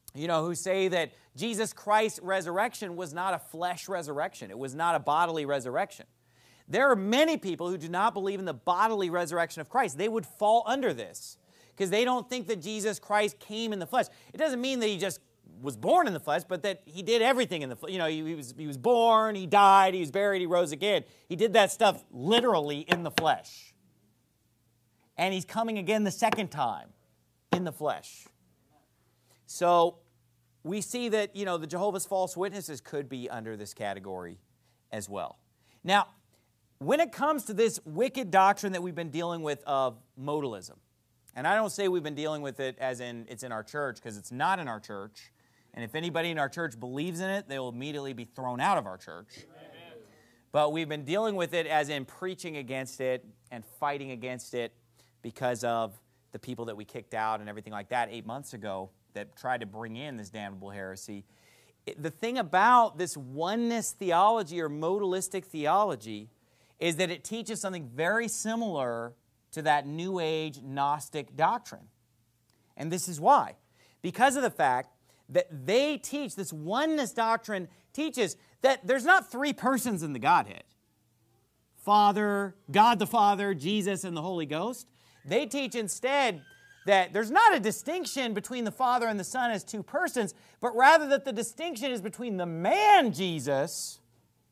you know, who say that Jesus Christ's resurrection was not a flesh resurrection. It was not a bodily resurrection. There are many people who do not believe in the bodily resurrection of Christ. They would fall under this because they don't think that Jesus Christ came in the flesh. It doesn't mean that he just was born in the flesh, but that he did everything in the flesh. You know, he, he, was, he was born, he died, he was buried, he rose again. He did that stuff literally in the flesh. And he's coming again the second time in the flesh. So we see that, you know, the Jehovah's false witnesses could be under this category as well. Now, when it comes to this wicked doctrine that we've been dealing with of modalism, and I don't say we've been dealing with it as in it's in our church, because it's not in our church. And if anybody in our church believes in it, they will immediately be thrown out of our church. Amen. But we've been dealing with it as in preaching against it and fighting against it because of the people that we kicked out and everything like that eight months ago that tried to bring in this damnable heresy. The thing about this oneness theology or modalistic theology is that it teaches something very similar to that New Age Gnostic doctrine. And this is why. Because of the fact that they teach, this oneness doctrine teaches that there's not three persons in the Godhead. Father, God the Father, Jesus, and the Holy Ghost. They teach instead that there's not a distinction between the Father and the Son as two persons, but rather that the distinction is between the man Jesus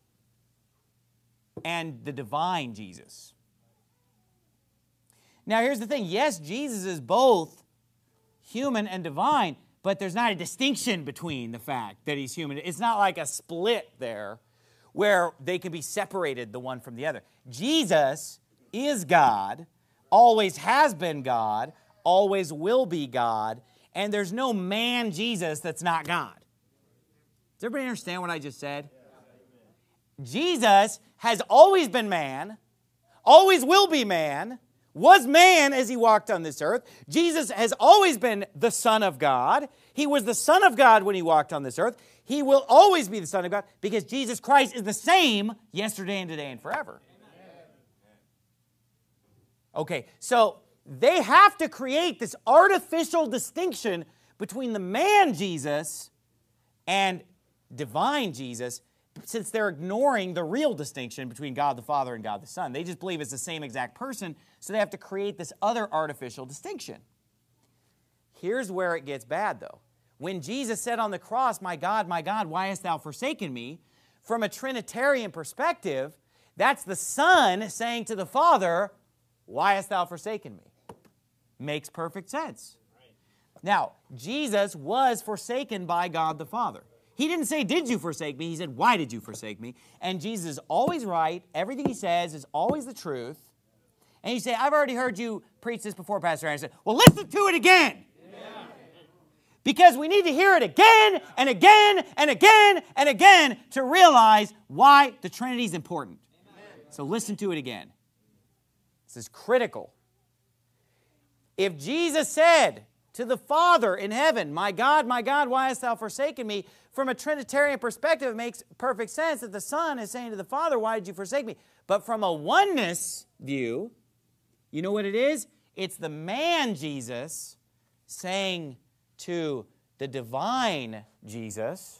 and the divine Jesus. Now here's the thing. Yes, Jesus is both human and divine, but there's not a distinction between the fact that he's human. It's not like a split there where they can be separated the one from the other. Jesus is God, always has been God, always will be God, and there's no man Jesus that's not God. Does everybody understand what I just said? Jesus has always been man, always will be man, was man as he walked on this earth. Jesus has always been the Son of God. He was the Son of God when he walked on this earth. He will always be the Son of God because Jesus Christ is the same yesterday and today and forever. Okay, so they have to create this artificial distinction between the man Jesus and divine Jesus, since they're ignoring the real distinction between God the Father and God the Son. They just believe it's the same exact person, so they have to create this other artificial distinction. Here's where it gets bad, though. When Jesus said on the cross, "My God, my God, why hast thou forsaken me?" From a Trinitarian perspective, that's the Son saying to the Father, "Why hast thou forsaken me?" Makes perfect sense. Now, Jesus was forsaken by God the Father. He didn't say, "Did you forsake me?" He said, "Why did you forsake me?" And Jesus is always right. Everything he says is always the truth. And you say, "I've already heard you preach this before, Pastor Aaron." I said, "Well, listen to it again." Yeah. Because we need to hear it again and again and again and again to realize why the Trinity is important. Amen. So listen to it again. This is critical. If Jesus said to the Father in heaven, "My God, my God, why hast thou forsaken me?" From a Trinitarian perspective, it makes perfect sense that the Son is saying to the Father, "Why did you forsake me?" But from a oneness view, you know what it is? It's the man Jesus saying to the divine Jesus,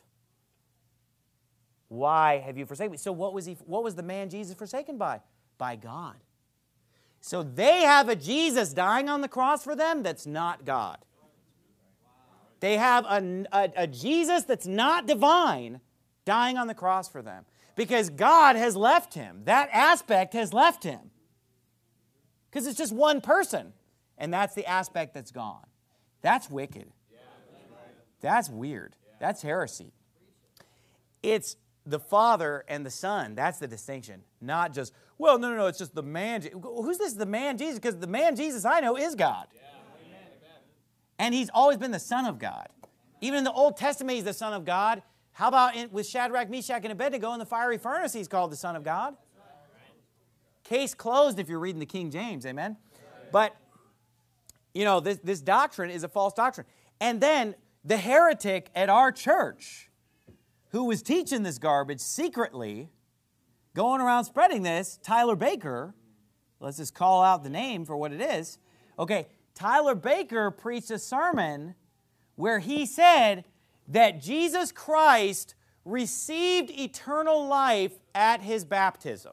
"Why have you forsaken me?" So what was he? What was the man Jesus forsaken by? By God. So they have a Jesus dying on the cross for them that's not God. They have a, a, a Jesus that's not divine dying on the cross for them because God has left him. That aspect has left him. Because it's just one person, and that's the aspect that's gone. That's wicked. That's weird. That's heresy. It's the Father and the Son. That's the distinction. Not just, well, no, no, no, it's just the man. Who's this, the man Jesus? Because the man Jesus I know is God. Yeah. And he's always been the Son of God. Even in the Old Testament, he's the Son of God. How about in, with Shadrach, Meshach, and Abednego in the fiery furnace, he's called the Son of God? Case closed if you're reading the King James, amen? But, you know, this, this doctrine is a false doctrine. And then the heretic at our church who was teaching this garbage secretly, going around spreading this, Tyler Baker, let's just call out the name for what it is. Okay, Tyler Baker preached a sermon where he said that Jesus Christ received eternal life at his baptism.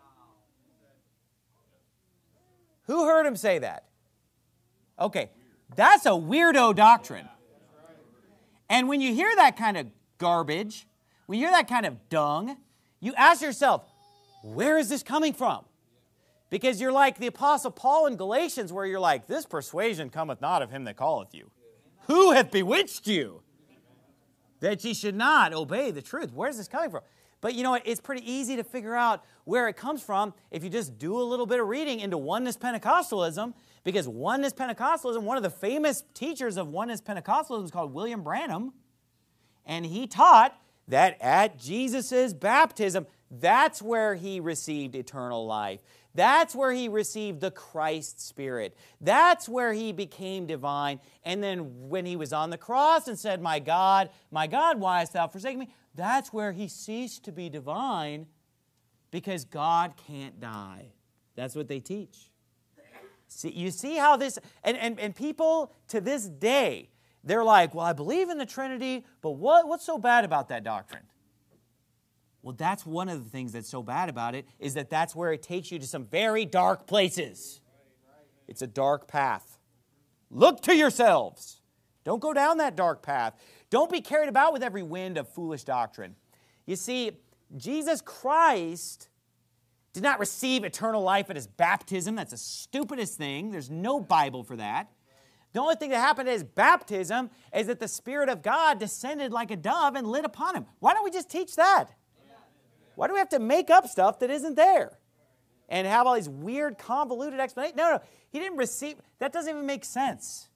Who heard him say that? Okay, that's a weirdo doctrine. And when you hear that kind of garbage, when you hear that kind of dung, you ask yourself, where is this coming from? Because you're like the Apostle Paul in Galatians, where you're like, this persuasion cometh not of him that calleth you. Who hath bewitched you, that ye should not obey the truth? Where's this coming from? But you know what? It's pretty easy to figure out where it comes from if you just do a little bit of reading into Oneness Pentecostalism, because Oneness Pentecostalism, one of the famous teachers of Oneness Pentecostalism is called William Branham, and he taught that at Jesus' baptism, that's where he received eternal life. That's where he received the Christ Spirit. That's where he became divine. And then when he was on the cross and said, my God, my God, why hast thou forsaken me? That's where he ceased to be divine, because God can't die. That's what they teach. See, you see how this, and, and, and people to this day, they're like, well, I believe in the Trinity, but what, what's so bad about that doctrine? Well, that's one of the things that's so bad about it, is that that's where it takes you to some very dark places. It's a dark path. Look to yourselves. Don't go down that dark path. Don't be carried about with every wind of foolish doctrine. You see, Jesus Christ did not receive eternal life at his baptism. That's the stupidest thing. There's no Bible for that. The only thing that happened at his baptism is that the Spirit of God descended like a dove and lit upon him. Why don't we just teach that? Why do we have to make up stuff that isn't there? And have all these weird, convoluted explanations? No, no, he didn't receive. That doesn't even make sense.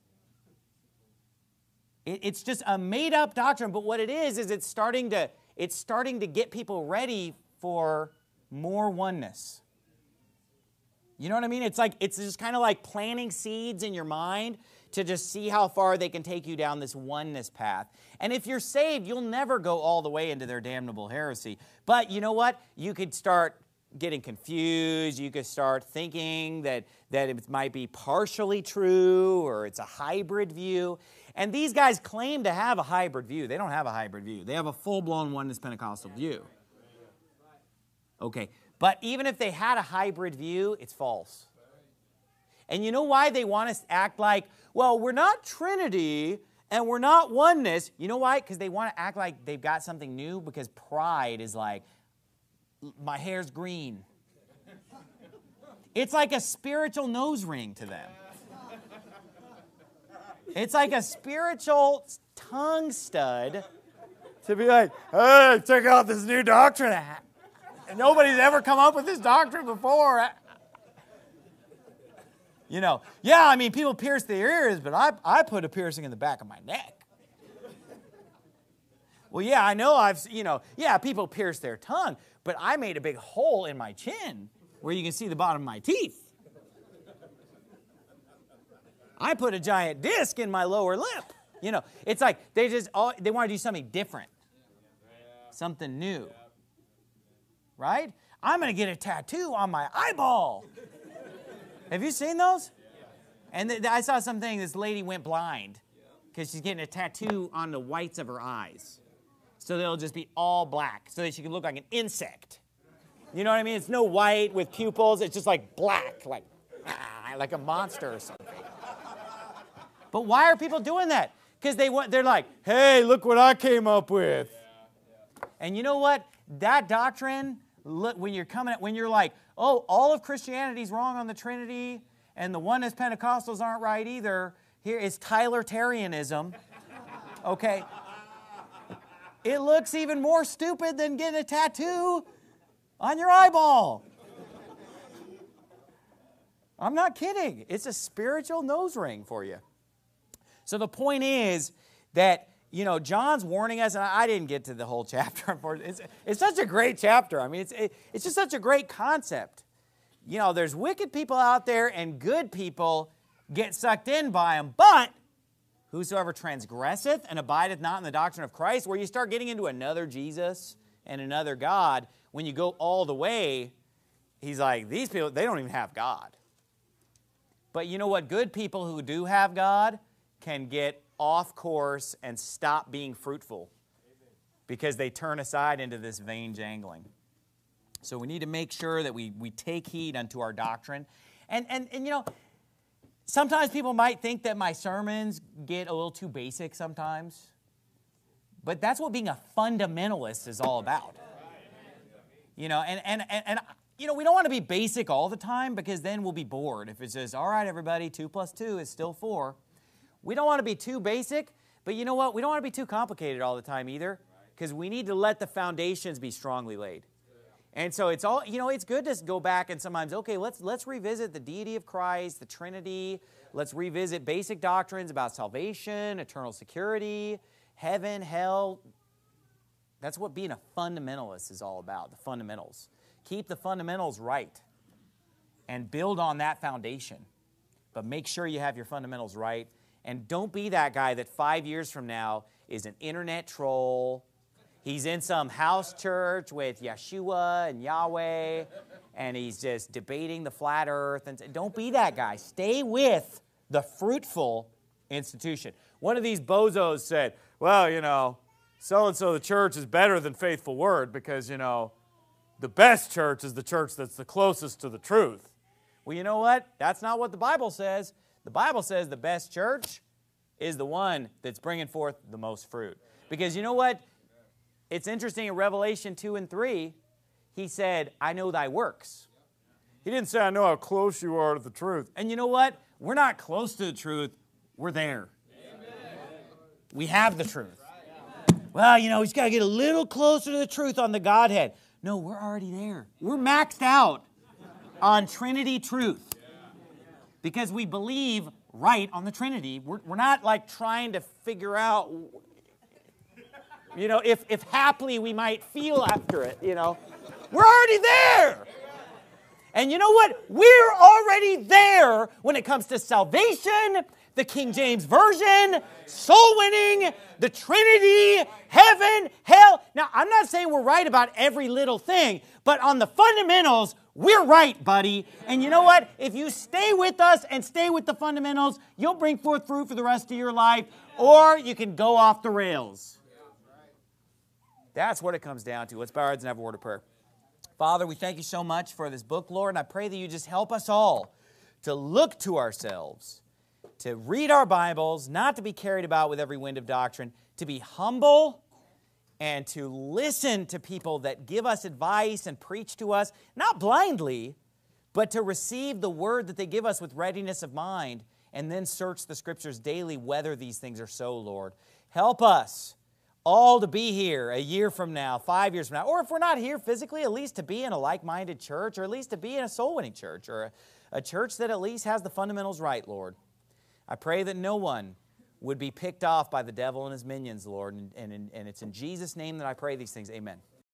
It, it's just a made-up doctrine. But what it is, is it's starting to, it's starting to get people ready for more oneness. You know what I mean? It's like, it's just kind of like planting seeds in your mind to just see how far they can take you down this oneness path. And if you're saved, you'll never go all the way into their damnable heresy. But you know what? You could start getting confused. You could start thinking that, that it might be partially true, or it's a hybrid view. And these guys claim to have a hybrid view. They don't have a hybrid view. They have a full-blown oneness Pentecostal view. Okay, but even if they had a hybrid view, it's false. And you know why they want us to act like, well, we're not Trinity and we're not oneness. You know why? Because they want to act like they've got something new, because pride is like, my hair's green. It's like a spiritual nose ring to them. It's like a spiritual tongue stud to be like, hey, check out this new doctrine. Nobody's ever come up with this doctrine before. You know, yeah, I mean, people pierce their ears, but I, I put a piercing in the back of my neck. Well, yeah, I know I've, you know, yeah, people pierce their tongue, but I made a big hole in my chin where you can see the bottom of my teeth. I put a giant disc in my lower lip. You know, it's like they just, all, they want to do something different, something new, right? I'm going to get a tattoo on my eyeball. Have you seen those? And th- I saw something, this lady went blind because she's getting a tattoo on the whites of her eyes. So they'll just be all black so that she can look like an insect. You know what I mean? It's no white with pupils. It's just like black, like, ah, like a monster or something. But why are people doing that? Because they want, they're like, hey, look what I came up with. And you know what? That doctrine, look, when you're coming, when you're like, oh, all of Christianity's wrong on the Trinity, and the oneness Pentecostals aren't right either. Here is Tyler-tarianism. Okay. It looks even more stupid than getting a tattoo on your eyeball. I'm not kidding. It's a spiritual nose ring for you. So the point is that, you know, John's warning us, and I didn't get to the whole chapter. It's, it's such a great chapter. I mean, it's, it, it's just such a great concept. You know, there's wicked people out there, and good people get sucked in by them. But whosoever transgresseth and abideth not in the doctrine of Christ, where you start getting into another Jesus and another God, when you go all the way, he's like, these people, they don't even have God. But you know what? Good people who do have God can get off course and stop being fruitful because they turn aside into this vain jangling. So we need to make sure that we, we take heed unto our doctrine. And, and, and, you know, sometimes people might think that my sermons get a little too basic sometimes. But that's what being a fundamentalist is all about. You know, and, and, and, and you know, we don't want to be basic all the time because then we'll be bored. If it says, all right, everybody, two plus two is still four. We don't want to be too basic, but you know what? We don't want to be too complicated all the time either because we need to let the foundations be strongly laid. And so it's all, you know, it's good to go back and sometimes, okay, let's let's revisit the deity of Christ, the Trinity. Let's revisit basic doctrines about salvation, eternal security, heaven, hell. That's what being a fundamentalist is all about, the fundamentals. Keep the fundamentals right and build on that foundation. But make sure you have your fundamentals right. And don't be that guy that five years from now is an internet troll. He's in some house church with Yeshua and Yahweh, and he's just debating the flat earth. And don't be that guy. Stay with the fruitful institution. One of these bozos said, well, you know, so-and-so the church is better than Faithful Word because, you know, the best church is the church that's the closest to the truth. Well, you know what? That's not what the Bible says. The Bible says the best church is the one that's bringing forth the most fruit. Because you know what? It's interesting in Revelation two and three, he said, I know thy works. He didn't say, I know how close you are to the truth. And you know what? We're not close to the truth. We're there. Amen. We have the truth. Well, you know, he's got to get a little closer to the truth on the Godhead. No, we're already there. We're maxed out on Trinity truth. Because we believe right on the Trinity. We're, we're not like trying to figure out, you know, if, if haply we might feel after it, you know. We're already there. And you know what? We're already there when it comes to salvation, the King James Version, soul winning, the Trinity, heaven, hell. Now, I'm not saying we're right about every little thing, but on the fundamentals, we're right, buddy. And you know what? If you stay with us and stay with the fundamentals, you'll bring forth fruit for the rest of your life, or you can go off the rails. That's what it comes down to. Let's bow our heads and have a word of prayer. Father, we thank you so much for this book, Lord, and I pray that you just help us all to look to ourselves, to read our Bibles, not to be carried about with every wind of doctrine, to be humble and to listen to people that give us advice and preach to us, not blindly, but to receive the word that they give us with readiness of mind and then search the Scriptures daily whether these things are so, Lord. Help us all to be here a year from now, five years from now, or if we're not here physically, at least to be in a like-minded church, or at least to be in a soul-winning church, or a, a church that at least has the fundamentals right, Lord. I pray that no one would be picked off by the devil and his minions, Lord, and, and, and it's in Jesus' name that I pray these things. Amen.